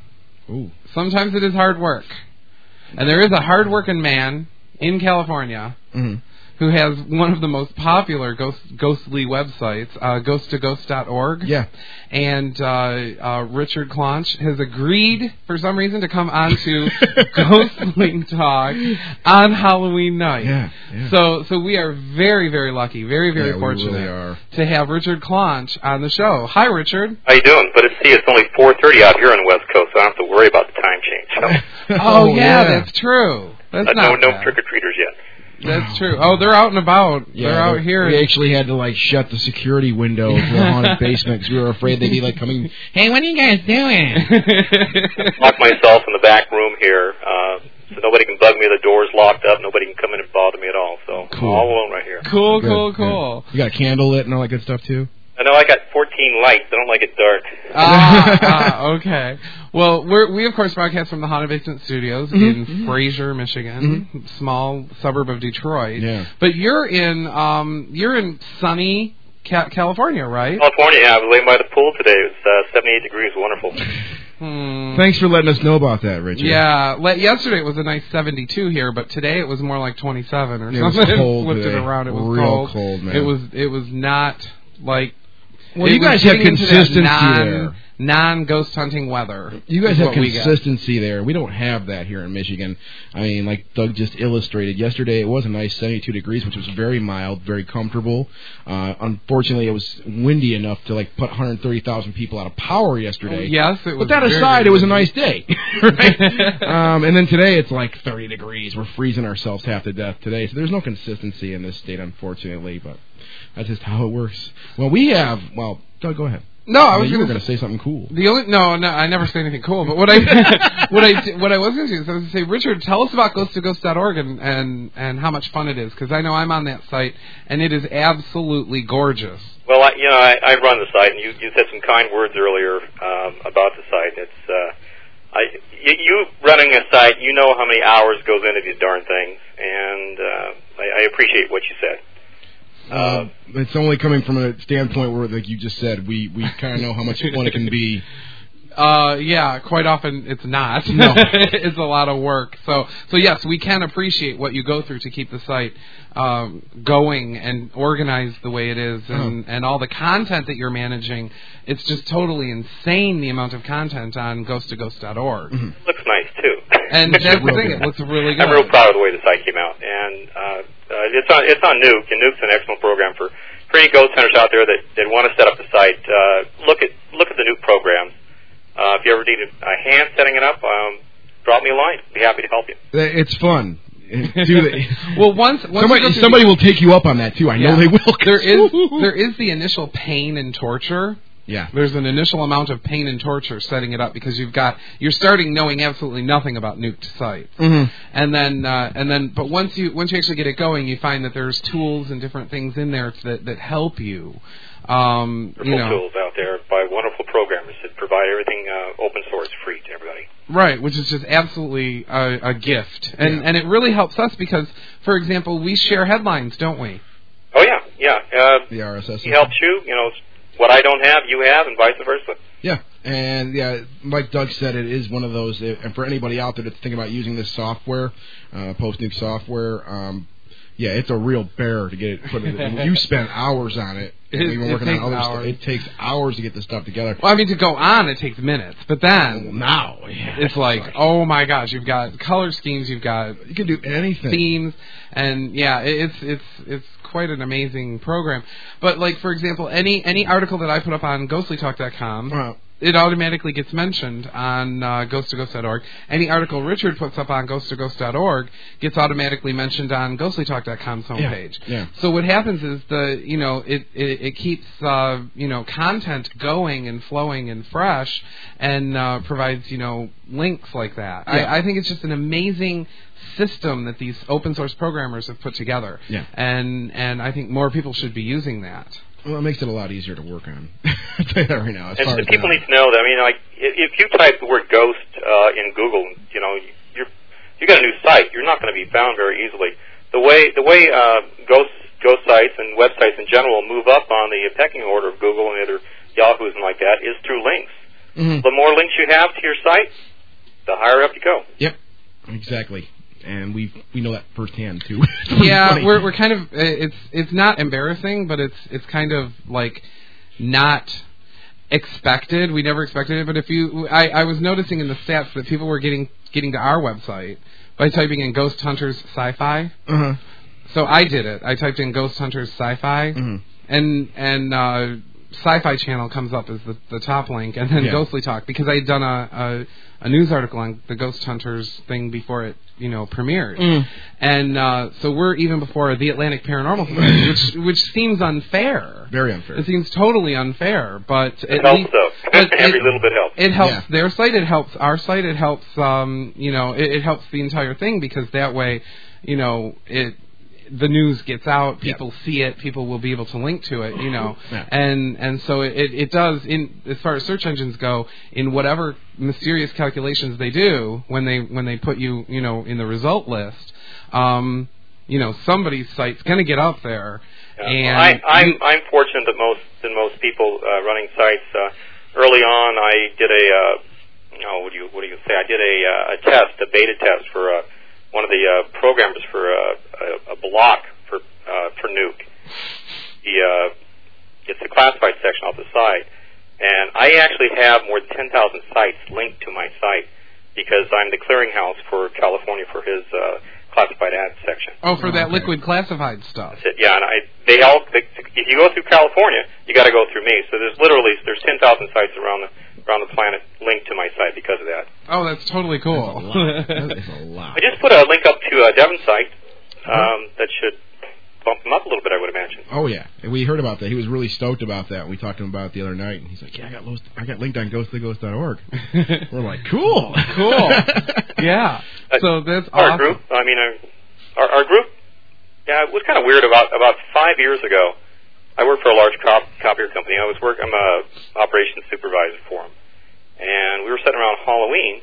Ooh. sometimes it is hard work, and there is a hard-working man in California hmm who has one of the most popular ghost, ghostly websites, uh, ghost to ghost dot org. Yeah. And uh, uh, Richard Claunch has agreed, for some reason, to come on to Ghostly Talk on Halloween night. Yeah, yeah. So, so we are very, very lucky, very, very Yeah, we fortunate really are. to have Richard Claunch on the show. Hi, Richard. How you doing? But it's, see, it's only four thirty out here on the West Coast, so I don't have to worry about the time change. So, Oh, yeah, that's true. That's uh, no, not no bad. trick-or-treaters yet. That's true. Oh, they're out and about. Yeah, they're out we- here. We actually had to like shut the security window to the haunted basement because we were afraid they'd be like coming. Hey, what are you guys doing? Lock myself in the back room here, uh, so nobody can bug me. The door's locked up. Nobody can come in and bother me at all. So Cool. I'm all alone right here. Cool, Good, cool, good. cool. You got a candle lit and all that good stuff too. I know I got fourteen lights. I don't like it dark. ah, ah, okay. Well, we're, we of course broadcast from the Haunted Basement Studios in Fraser, Michigan, small suburb of Detroit. Yeah. But you're in um, you're in sunny Ca- California, right? California, yeah, I was laying by the pool today. It was uh, seventy-eight degrees, wonderful. Hmm. Thanks for letting us know about that, Richard. Yeah. Le- yesterday it was a nice seventy-two here, but today it was more like twenty-seven or It was something. cold Flipped today. it around. It was Real cold. cold, man. It was it was not like. Well, it you was guys have getting into that consistency non, there. Non-ghost hunting weather. You guys is have what we get. consistency there. We don't have that here in Michigan. I mean, like Doug just illustrated, yesterday it was a nice seventy-two degrees, which was very mild, very comfortable. Uh, unfortunately, it was windy enough to like put one hundred thirty thousand people out of power yesterday. Yes, it was. But that very, aside, very it was a windy. nice day. Right? um, and then today it's like thirty degrees. We're freezing ourselves half to death today. So there's no consistency in this state, unfortunately. But that's just how it works. Well, we have. Well, Doug, go ahead. No, I Well, was you were gonna going to say something cool. The only no, no, I never say anything cool. But what I what I di- what I was going to do is I was going to say, Richard, tell us about ghost to ghost dot org and, and and how much fun it is, because I know I'm on that site and it is absolutely gorgeous. Well, I, you know, I, I run the site, and you, you said some kind words earlier um, about the site. It's uh, I, you, you running a site, you know how many hours goes into these darn things, and uh, I, I appreciate what you said. Uh, it's only coming from a standpoint where, like you just said, we, we kind of know how much fun it can be. Uh, yeah, quite often it's not. No. It's a lot of work. So, so yes, we can appreciate what you go through to keep the site um, going and organized the way it is, and, Uh-huh. and all the content that you're managing. It's just totally insane the amount of content on ghost to ghost dot org. Mm-hmm. Looks nice too. And that's the real thing; good. it looks really good. I'm real proud of the way the site came out, and uh, uh, it's on it's on Nuke, and Nuke's an excellent program for, for any ghost hunters out there that, that want to set up the site. Uh, look at look at the Nuke program. Uh, if you ever need a, a hand setting it up, um, drop me a line. Be happy to help you. It's fun. Do they? Well, once, once somebody you go through somebody the, will take you up on that too. I know Yeah. they will. 'cause- there is there is the initial pain and torture. yeah. There's an initial amount of pain and torture setting it up because you've got you're starting knowing absolutely nothing about nuked sites, Mm-hmm. and then uh, and then but once you once you actually get it going, you find that there's tools and different things in there that that help you. Um, you Wonderful know, tools out there by wonderful programmers that provide everything uh, open source, free to everybody. right, which is just absolutely a, a gift, and Yeah. and it really helps us because, for example, we share headlines, don't we? Oh yeah, yeah. Uh, The R S S. he helps you. You know, what I don't have, you have, and vice versa. Yeah, and yeah, like Doug said, it is one of those. And for anybody out there that's thinking about using this software, uh, post nuke software, um, yeah, it's a real bear to get it put in. You spend hours on it. It- We've been it working takes on other hours. stuff. It takes hours to get this stuff together. Well, I mean, to go on, it takes minutes, but then Now, yeah, it's like, oh my gosh, you've got color schemes, you've got you can do anything. themes, and yeah, it- it's it's it's quite an amazing program. But like, for example, any any article that I put up on ghostly talk dot com, Well, it automatically gets mentioned on uh, ghost to ghost dot org. Any article Richard puts up on ghost to ghost dot org gets automatically mentioned on ghostly talk dot com's homepage. Yeah, yeah. So what happens is the you know it it, it keeps uh, you know content going and flowing and fresh, and uh, provides you know links like that. Yeah. I, I think it's just an amazing system that these open source programmers have put together. Yeah. And and I think more people should be using that. well, it makes it a lot easier to work on. I'll tell you that right now. As And, far and as people that. need to know that. I mean, like, if, if you type the word ghost uh, in Google, you know, you're you got a new site. You're not going to be found very easily. The way the way uh, ghost ghost sites and websites in general move up on the pecking order of Google and other Yahoos and like that is through links. Mhm. The more links you have to your site, the higher up you go. Yep, exactly. And we we know that firsthand too. It's pretty Yeah, funny. we're we're kind of it's it's not embarrassing, but it's it's kind of like not expected. We never expected it, but if you, I, I was noticing in the stats that people were getting getting to our website by typing in Ghost Hunters Sci-Fi. Uh-huh. So I did it. I typed in Ghost Hunters Sci-Fi, Mhm. and and uh, Sci-Fi Channel comes up as the, the top link, and then Yeah. Ghostly Talk, because I had done a, a a news article on the Ghost Hunters thing before it you know premiered, Mm. and uh, so we're even before the Atlantic Paranormal Society, which which seems unfair. Very unfair. It seems totally unfair, but It at helps least- though. but Every it- little bit helps. It helps Yeah. their site. It helps our site. It helps, um, you know, it, it helps the entire thing because that way, you know, it the news gets out. People see it. People will be able to link to it. You know, Yeah. and and so it, it it does. In as far as search engines go, in whatever mysterious calculations they do when they when they put you, you know, in the result list, um, you know, somebody's site's going to get up there. Yeah. And I, I'm I'm fortunate that most than most people uh, running sites. Uh, early on, I did a uh, oh, what do you what do you say? I did a, uh, a test, a beta test for uh, one of the uh, programmers for uh, a, a block for uh, for Nuke. The uh, it's the classified section off the site, and I actually have more than ten thousand sites linked to my site because I'm the clearinghouse for California for his uh, classified ads section. oh, for that Okay. liquid classified stuff. That's it. Yeah, and I they all they, if you go through California, you got to go through me. So there's literally there's ten thousand sites around the around the planet linked to my site because of that. Oh, that's totally cool. That's a lot. That is a lot. I just put a link up to uh, Devin's site um, that should bump him up a little bit, I would imagine. Oh yeah, and we heard about that. He was really stoked about that. We talked to him about it the other night, and he's like, "Yeah, I got lost, I got linked on ghostly ghost dot org." We're like, "Cool, Cool. Yeah. Uh, So that's Our awesome. group, I mean, our, our, our group, yeah, it was kind of weird. About about five years ago, I worked for a large cop, copier company. I was work. I'm a operations supervisor for them, and we were sitting around Halloween,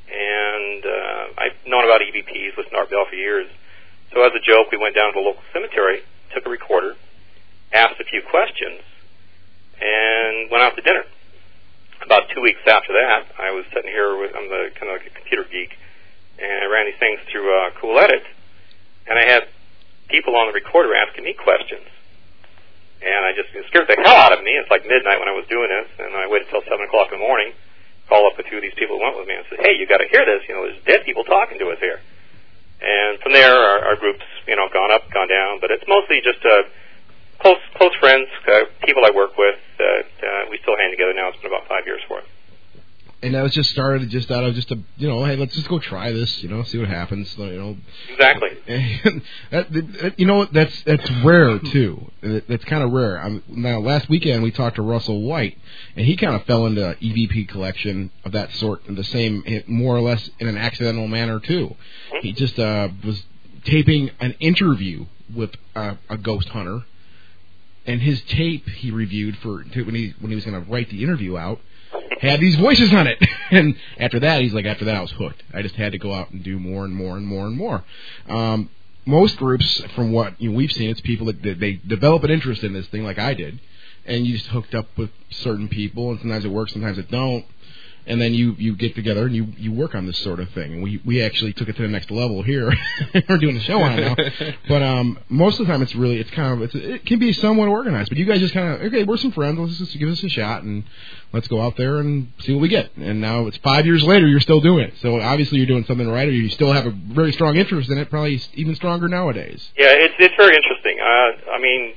and uh, I've known about E V Ps, listened to Art Bell for years. So as a joke, we went down to the local cemetery, took a recorder, asked a few questions, and went out to dinner. about two weeks after that, I was sitting here with, I'm the kind of like a computer geek, and I ran these things through uh, Cool Edit, and I had people on the recorder asking me questions. And I just it scared the hell out of me. It's like midnight when I was doing this, and I waited till seven o'clock in the morning, call up a few of these people who went with me and said, hey, you got to hear this. You know, there's dead people talking to us here. And from there, our, our group's, you know, gone up, gone down, but it's mostly just uh, close close friends, uh, people I work with. That uh, we still hang together now. It's been about five years for it. And that was just started just out of just a, you know, hey, let's just go try this, you know, see what happens, you know. Exactly. And that, that, you know, that's that's rare too. That's kind of rare. I'm, now, last weekend we talked to Russell White, and he kind of fell into E V P collection of that sort, in the same, more or less in an accidental manner too. Mm-hmm. He just uh, was taping an interview with a, a ghost hunter, and his tape he reviewed for when he when he was going to write the interview out. Had these voices on it. And after that, he's like, after that, I was hooked. I just had to go out and do more and more and more and more. Um, most groups, from what you know, we've seen, it's people that they develop an interest in this thing like I did, and you just hooked up with certain people, and sometimes it works, sometimes it don't. And then you, you get together and you, you work on this sort of thing. And we, we actually took it to the next level here. We're doing a show on it now. But um, most of the time it's really, it's kind of, it's, it can be somewhat organized. But you guys just kind of, okay, we're some friends. Let's just give us a shot and let's go out there and see what we get. And now it's five years later, you're still doing it. So obviously you're doing something right, or you still have a very strong interest in it, probably even stronger nowadays. Yeah, it's, it's very interesting. Uh, I mean,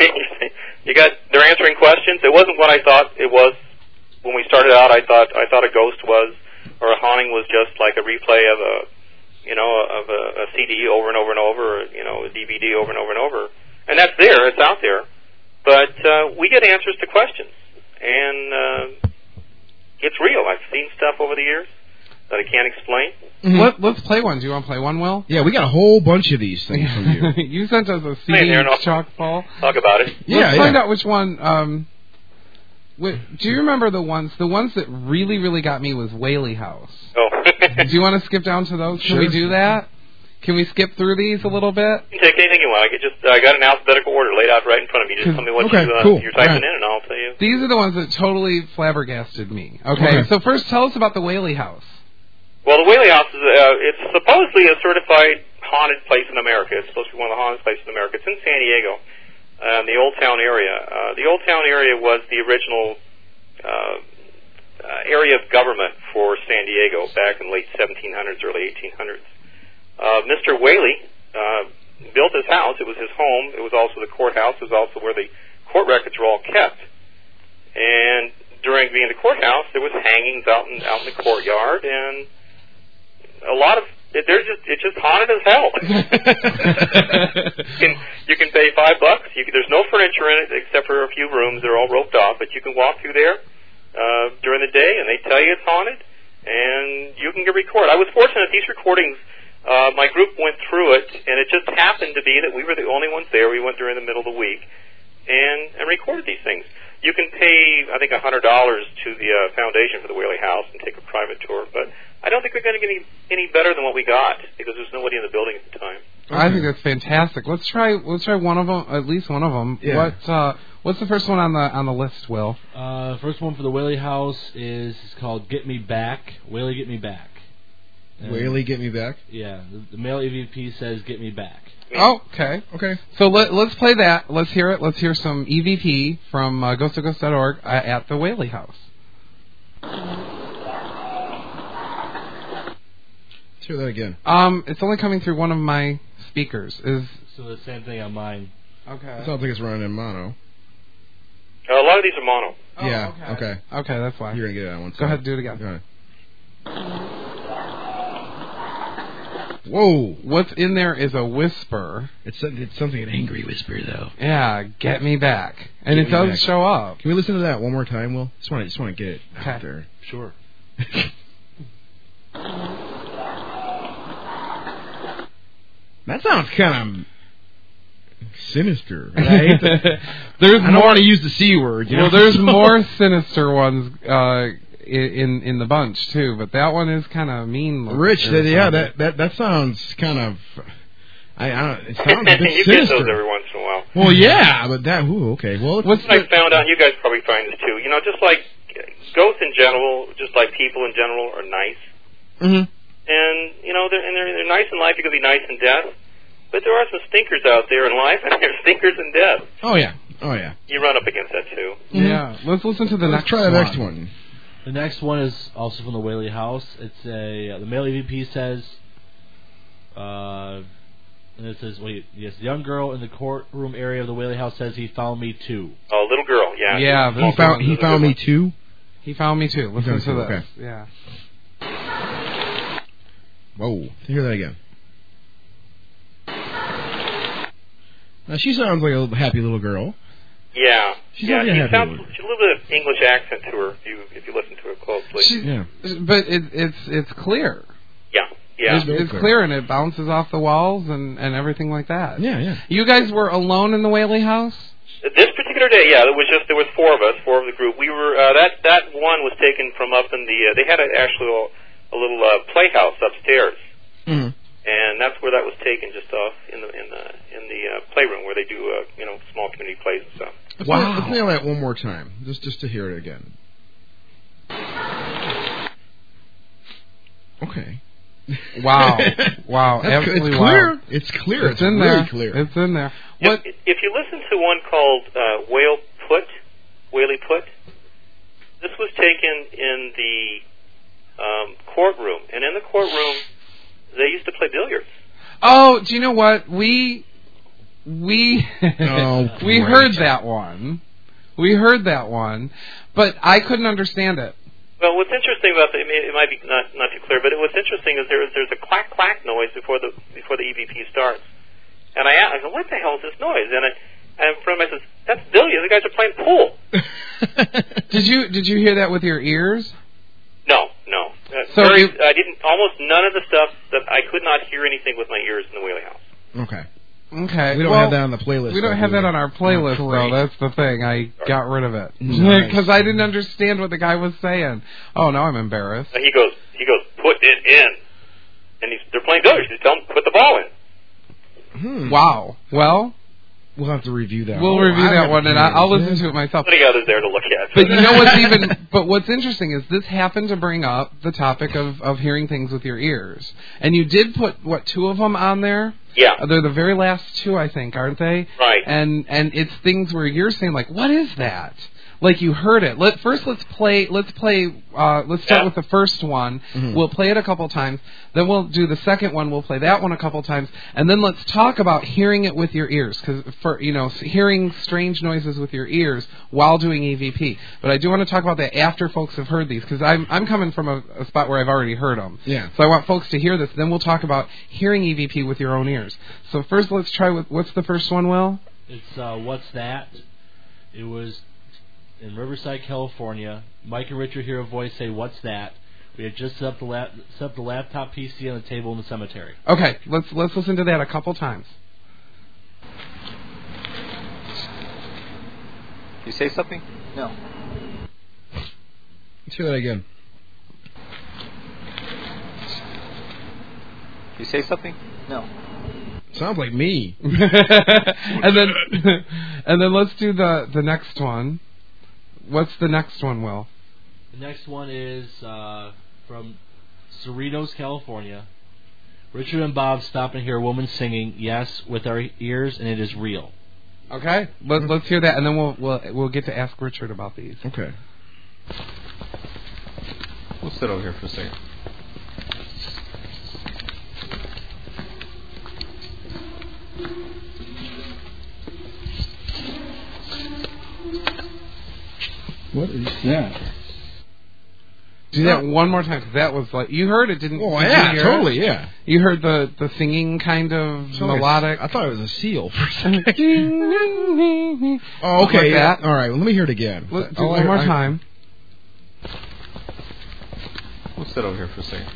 you got, they're answering questions. It wasn't what I thought it was. When we started out, I thought I thought a ghost was, or a haunting was just like a replay of a, you know, of a, a C D over and over and over, or, you know, a D V D over and over and over. And that's there, it's out there. But uh, we get answers to questions, and uh, it's real. I've seen stuff over the years that I can't explain. Mm-hmm. Let, let's play one. Do you want to play one, Will? Yeah, we got a whole bunch of these things from you. You sent us a C D chalk ball. Talk about it. Yeah, let's yeah. find out which one. Um, Wait, do you remember the ones? The ones that really, really got me was Whaley House. Oh. Do you want to skip down to those? Can Sure. we do that? Can we skip through these a little bit? You can take anything you want. I get just I got an alphabetical order laid out right in front of me. Just tell me what okay, you, uh, cool. you're typing right. in, and I'll tell you. These are the ones that totally flabbergasted me. Okay, Okay. so first tell us about the Whaley House. Well, the Whaley House is uh, it's supposedly a certified haunted place in America. It's supposed to be one of the haunted places in America. It's in San Diego, uh, the Old Town area. Uh, the Old Town area was the original Uh, uh, area of government for San Diego back in the late seventeen hundreds, early eighteen hundreds. Uh, Mister Whaley uh, built his house. It was his home. It was also the courthouse. It was also where the court records were all kept. And during being the courthouse, there was hangings out in out in the courtyard, and a lot of it, they're just it's just haunted as hell. you can you can pay five bucks. You can, there's no furniture in it except for a few rooms. They're all roped off, but you can walk through there uh, during the day, and they tell you it's haunted, and you can get record. I was fortunate these recordings. Uh, my group went through it, and it just happened to be that we were the only ones there. We went during the middle of the week, and and recorded these things. You can pay, I think, a hundred dollars to the uh, foundation for the Whaley House and take a private tour, but I don't think we're going to get any, any better than what we got because there's nobody in the building at the time. I think that's fantastic. Let's try. Let's try one of them. At least one of them. Yeah. What? Uh, what's the first one on the on the list, Will? Uh, first one for the Whaley House is called "Get Me Back." Whaley, get me back. And Whaley, get me back. Yeah, the, the male E V P says "Get me back." Oh, okay. Okay. So let, let's play that. Let's hear it. Let's hear some E V P from uh, ghost to ghost dot org uh, at the Whaley House. Let's hear that again. Um, it's only coming through one of my speakers. Is So the same thing on mine. okay. It sounds like it's running in mono. Uh, a lot of these are mono. Oh, yeah. okay. Okay. Okay, that's why. You're gonna get it on one side. Go ahead, do it again. Go ahead. Whoa! What's in there is a whisper. It's it's something an angry whisper though. Yeah, get me back, and Get it me does back. show up. Can we listen to that one more time, Will? Just want to just want to get it Okay. out there. Sure. That sounds kind of sinister. Right? There's I don't more. want to use the c word. You Well, know? there's more sinister ones uh, in in the bunch too, but that one is kind of mean. looking. Rich. That, yeah, that, that that sounds kind of. I, I don't. It sounds a bit you sinister. get those every once in a while. Well, yeah, but that. Ooh, okay. Well, What's I the, found out, you guys probably find this too. You know, just like ghosts in general, just like people in general, are nice. Mm-hmm. And, you know, they're, and they're, they're nice in life. You can be nice in death. But there are some stinkers out there in life, and there's stinkers in death. Oh, yeah. Oh, yeah. You run up against that, too. Mm-hmm. Yeah. Let's listen to the Let's next try the one. next one. The next one is also from the Whaley House. It's a uh, the male E V P says, uh, and it says, wait, yes, the young girl in the courtroom area of the Whaley House says he found me too. Oh, little girl, yeah. Yeah, He found he found me too. He found me too. Listen to too, this. okay. Yeah. Whoa. Hear that again. Now she sounds like a happy little girl. Yeah. She's yeah, like a she happy sounds, little girl. she's a little bit of English accent to her if you if you listen to her closely. She, Yeah. But it, it's it's clear. yeah, yeah. It's, it's clear. clear and it bounces off the walls and, and everything like that. Yeah, yeah. You guys were alone in the Whaley House? This particular day, yeah, it was just there was four of us, four of the group. We were uh, that that one was taken from up in the. Uh, they had a, actually a, a little uh, playhouse upstairs, Mm-hmm. and that's where that was taken, just off in the in the in the uh, playroom where they do uh, you know small community plays and stuff. Let's Wow. nail, let's nail that one more time, just just to hear it again. Okay. Wow. Wow. That's, Absolutely it's clear. wow. It's clear. It's, It's, in really there. clear. It's in there. What? If, if you listen to one called uh, Whale Put, Whaley Put, this was taken in the um, courtroom, and in the courtroom they used to play billiards. Oh, do you know what? We we Oh, we great. heard that one. We heard that one, but I couldn't understand it. Well, what's interesting about the, it, may, it might be not not too clear, but what's interesting is there is there's a clack clack noise before the before the E V P starts, and I asked, I go, what the hell is this noise? And I and a friend of mine says, that's billiards. The guys are playing pool. Did you did you hear that with your ears? No, no. Uh, So very, you- I didn't. Almost none of the stuff that I could not hear anything with my ears in the Whaley House. Okay. Okay. We don't well, have that on the playlist. We don't though, have do that we? on our playlist, Oh, though. great. That's the thing. I got rid of it Nice. because I didn't understand what the guy was saying. Oh, now I'm embarrassed. And he goes, he goes, put it in, and he's they're playing billiards. He's telling him, put the ball in. Hmm. Wow. Well, We'll have to review that. we'll Oh, review I that haven't one, and heard I, I'll it. listen to it myself. Plenty others there to look at. But you know what's even? But what's interesting is this happened to bring up the topic of, of hearing things with your ears, and you did put what two of them on there. Yeah. Uh, They're the very last two, I think, aren't they? Right. And and it's things where you're saying like, what is that? Like you heard it. Let first let's play. Let's play. Uh, let's start Yeah. with the first one. Mhm. We'll play it a couple times. Then we'll do the second one. We'll play that one a couple times, and then let's talk about hearing it with your ears, because for you know s- hearing strange noises with your ears while doing E V P. But I do want to talk about that after folks have heard these, because I'm I'm coming from a, a spot where I've already heard them. Yeah. So I want folks to hear this. Then we'll talk about hearing E V P with your own ears. So first, let's try with what's the first one, Will? It's uh, What's That? It was in Riverside, California. Mike and Richard hear a voice say, "What's that?" We had just set up the lap, set up the laptop P C on the table in the cemetery. Okay, let's let's listen to that a couple times. You say something? No. Let's hear that again. You say something? No. Sounds like me. and then and then let's do the the next one. What's the next one, Will? The next one is uh, from Cerritos, California. Richard and Bob stop and hear a woman singing "Yes" with our ears, and it is real. Okay, Let, let's hear that, and then we'll we'll we'll get to ask Richard about these. Okay. We'll sit over here for a second. What is that? Do that one more time, because that was like you heard it, didn't? Oh did yeah, you hear totally, it? yeah. You heard the the singing kind of Sounded like- melodic. I thought it was a seal for a second. oh, Oh, okay. Like that. All right. Well, let me hear it again. Let's do Oh, it one I- more I- time. We'll sit over here for a second.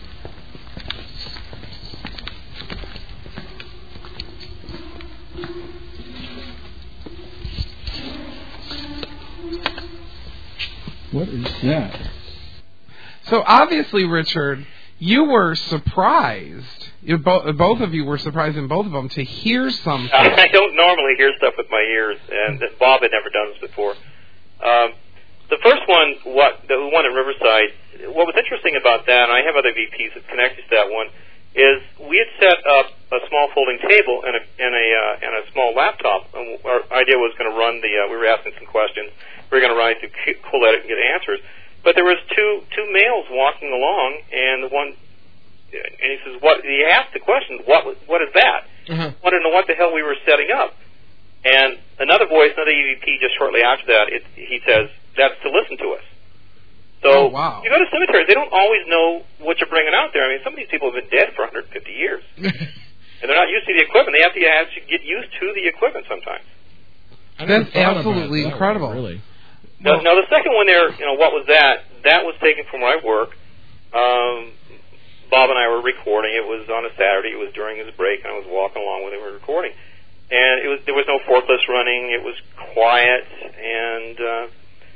What is that? So obviously, Richard, you were surprised. You both both of you were surprised in both of them to hear something. I don't normally hear stuff with my ears, and Bob had never done this before. Um, the first one, what the one at Riverside, what was interesting about that, and I have other V Ps that connected to that one, is we had set up a small folding table and a and a uh, and a small laptop. And our idea was going to run the. Uh, we were asking some questions. We were going to run it through Cool Edit and get answers. But there was two two males walking along, and the one, and he says, "What?" He asked the question, "What was, what is that?" Uh-huh. Wanted to know what the hell we were setting up. And another voice, another E V P, just shortly after that, it, he says, "That's to listen to us." So oh, wow. you go to cemeteries, they don't always know what you're bringing out there. I mean, some of these people have been dead for one hundred fifty years, and they're not used to the equipment. They have to actually get used to the equipment sometimes. I never That's thought about absolutely it that incredible. way, really. Now, now, the second one there, you know, what was that? That was taken from where I work. Um, Bob and I were recording. It was on a Saturday. It was during his break, and I was walking along with him. We were recording, and it was there was no forklifts running. It was quiet, and uh,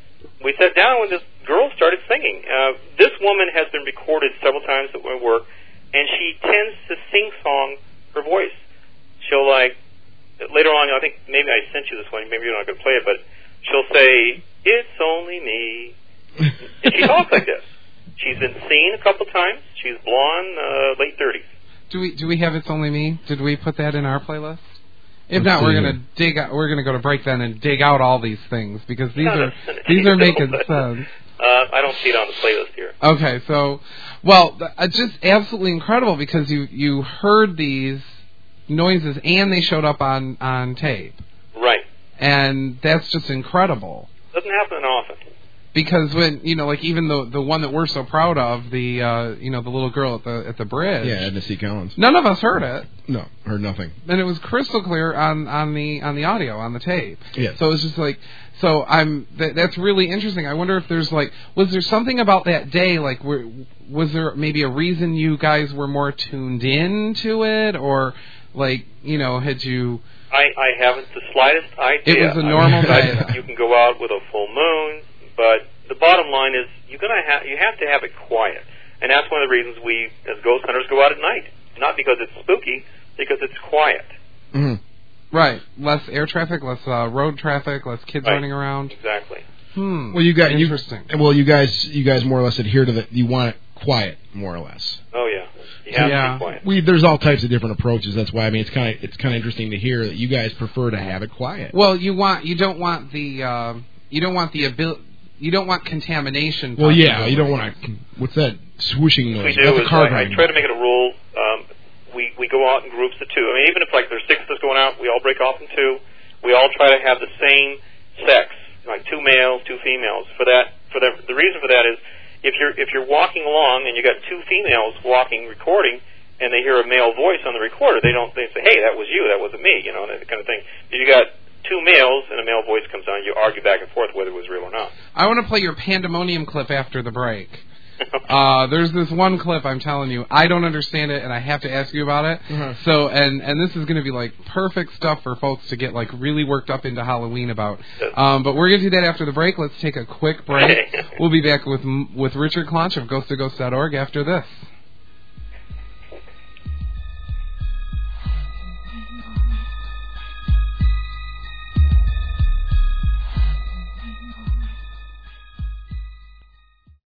we sat down when this girl started singing. Uh, this woman has been recorded several times at my work, and she tends to sing-song her voice. She'll, like, later on, I think maybe I sent you this one, maybe you're not going to play it, but she'll say, "It's only me." And she talks like this. She's been seen a couple times. She's blonde, uh, late thirties. Do we do we have It's Only Me? Did we put that in our playlist? If Let's not, we're see gonna here. dig out, we're gonna go to break then and dig out all these things because these Not are a- these are making but, sense. Uh, I don't see it on the playlist here. Okay, so well, th- uh, just absolutely incredible because you you heard these noises and they showed up on on tape, Right. and that's just incredible. Doesn't happen often. Because when you know, like even the the one that we're so proud of, the uh, you know the little girl at the at the bridge, Yeah, Edna C. Collins. none of us heard it. No, heard nothing. And it was crystal clear on, on the on the audio on the tape. Yeah. So it was just like, so I'm th- that's really interesting. I wonder if there's like, was there something about that day? Like, were, was there maybe a reason you guys were more tuned in to it, or like, you know, had you? I, I haven't the slightest idea. It was a normal I mean, day. I- You can go out with a full moon, but the bottom line is you're gonna have you have to have it quiet, and that's one of the reasons we as ghost hunters go out at night. Not because it's spooky, because it's quiet. Mm-hmm. Right. Less air traffic, less uh, road traffic, less kids Right. running around. Exactly. Hmm. Well, you got you. Interesting. Well, you guys, you guys more or less adhere to the. You want it quiet, more or less. Oh yeah, you have to Yeah. be quiet. We there's all types of different approaches. That's why I mean it's kind of it's kind of interesting to hear that you guys prefer to have it quiet. Well, you want you don't want the uh, you don't want the abil- you don't want contamination. Well, yeah, possibility. you don't want to. What's that swooshing What noise? we do That's a is car I, I driving. try to make it a rule. Um, we we go out in groups of two. I mean, even if like there's six of us going out, we all break off in two. We all try to have the same sex, like two males, two females. For that, for that, the reason for that is if you're if you're walking along and you got two females walking recording, and they hear a male voice on the recorder, they don't they say, "Hey, that was you, that wasn't me," you know, that kind of thing. If you got two males and a male voice comes on, you argue back and forth whether it was real or not. I want to play your pandemonium clip after the break. Uh, there's this one clip I'm telling you, I don't understand it, and I have to ask you about it. Uh-huh. So, and and this is going to be like perfect stuff for folks to get like really worked up into Halloween about. Um, but we're going to do that after the break. Let's take a quick break. We'll be back with with Richard Clonch of Ghost to Ghost dot org after this.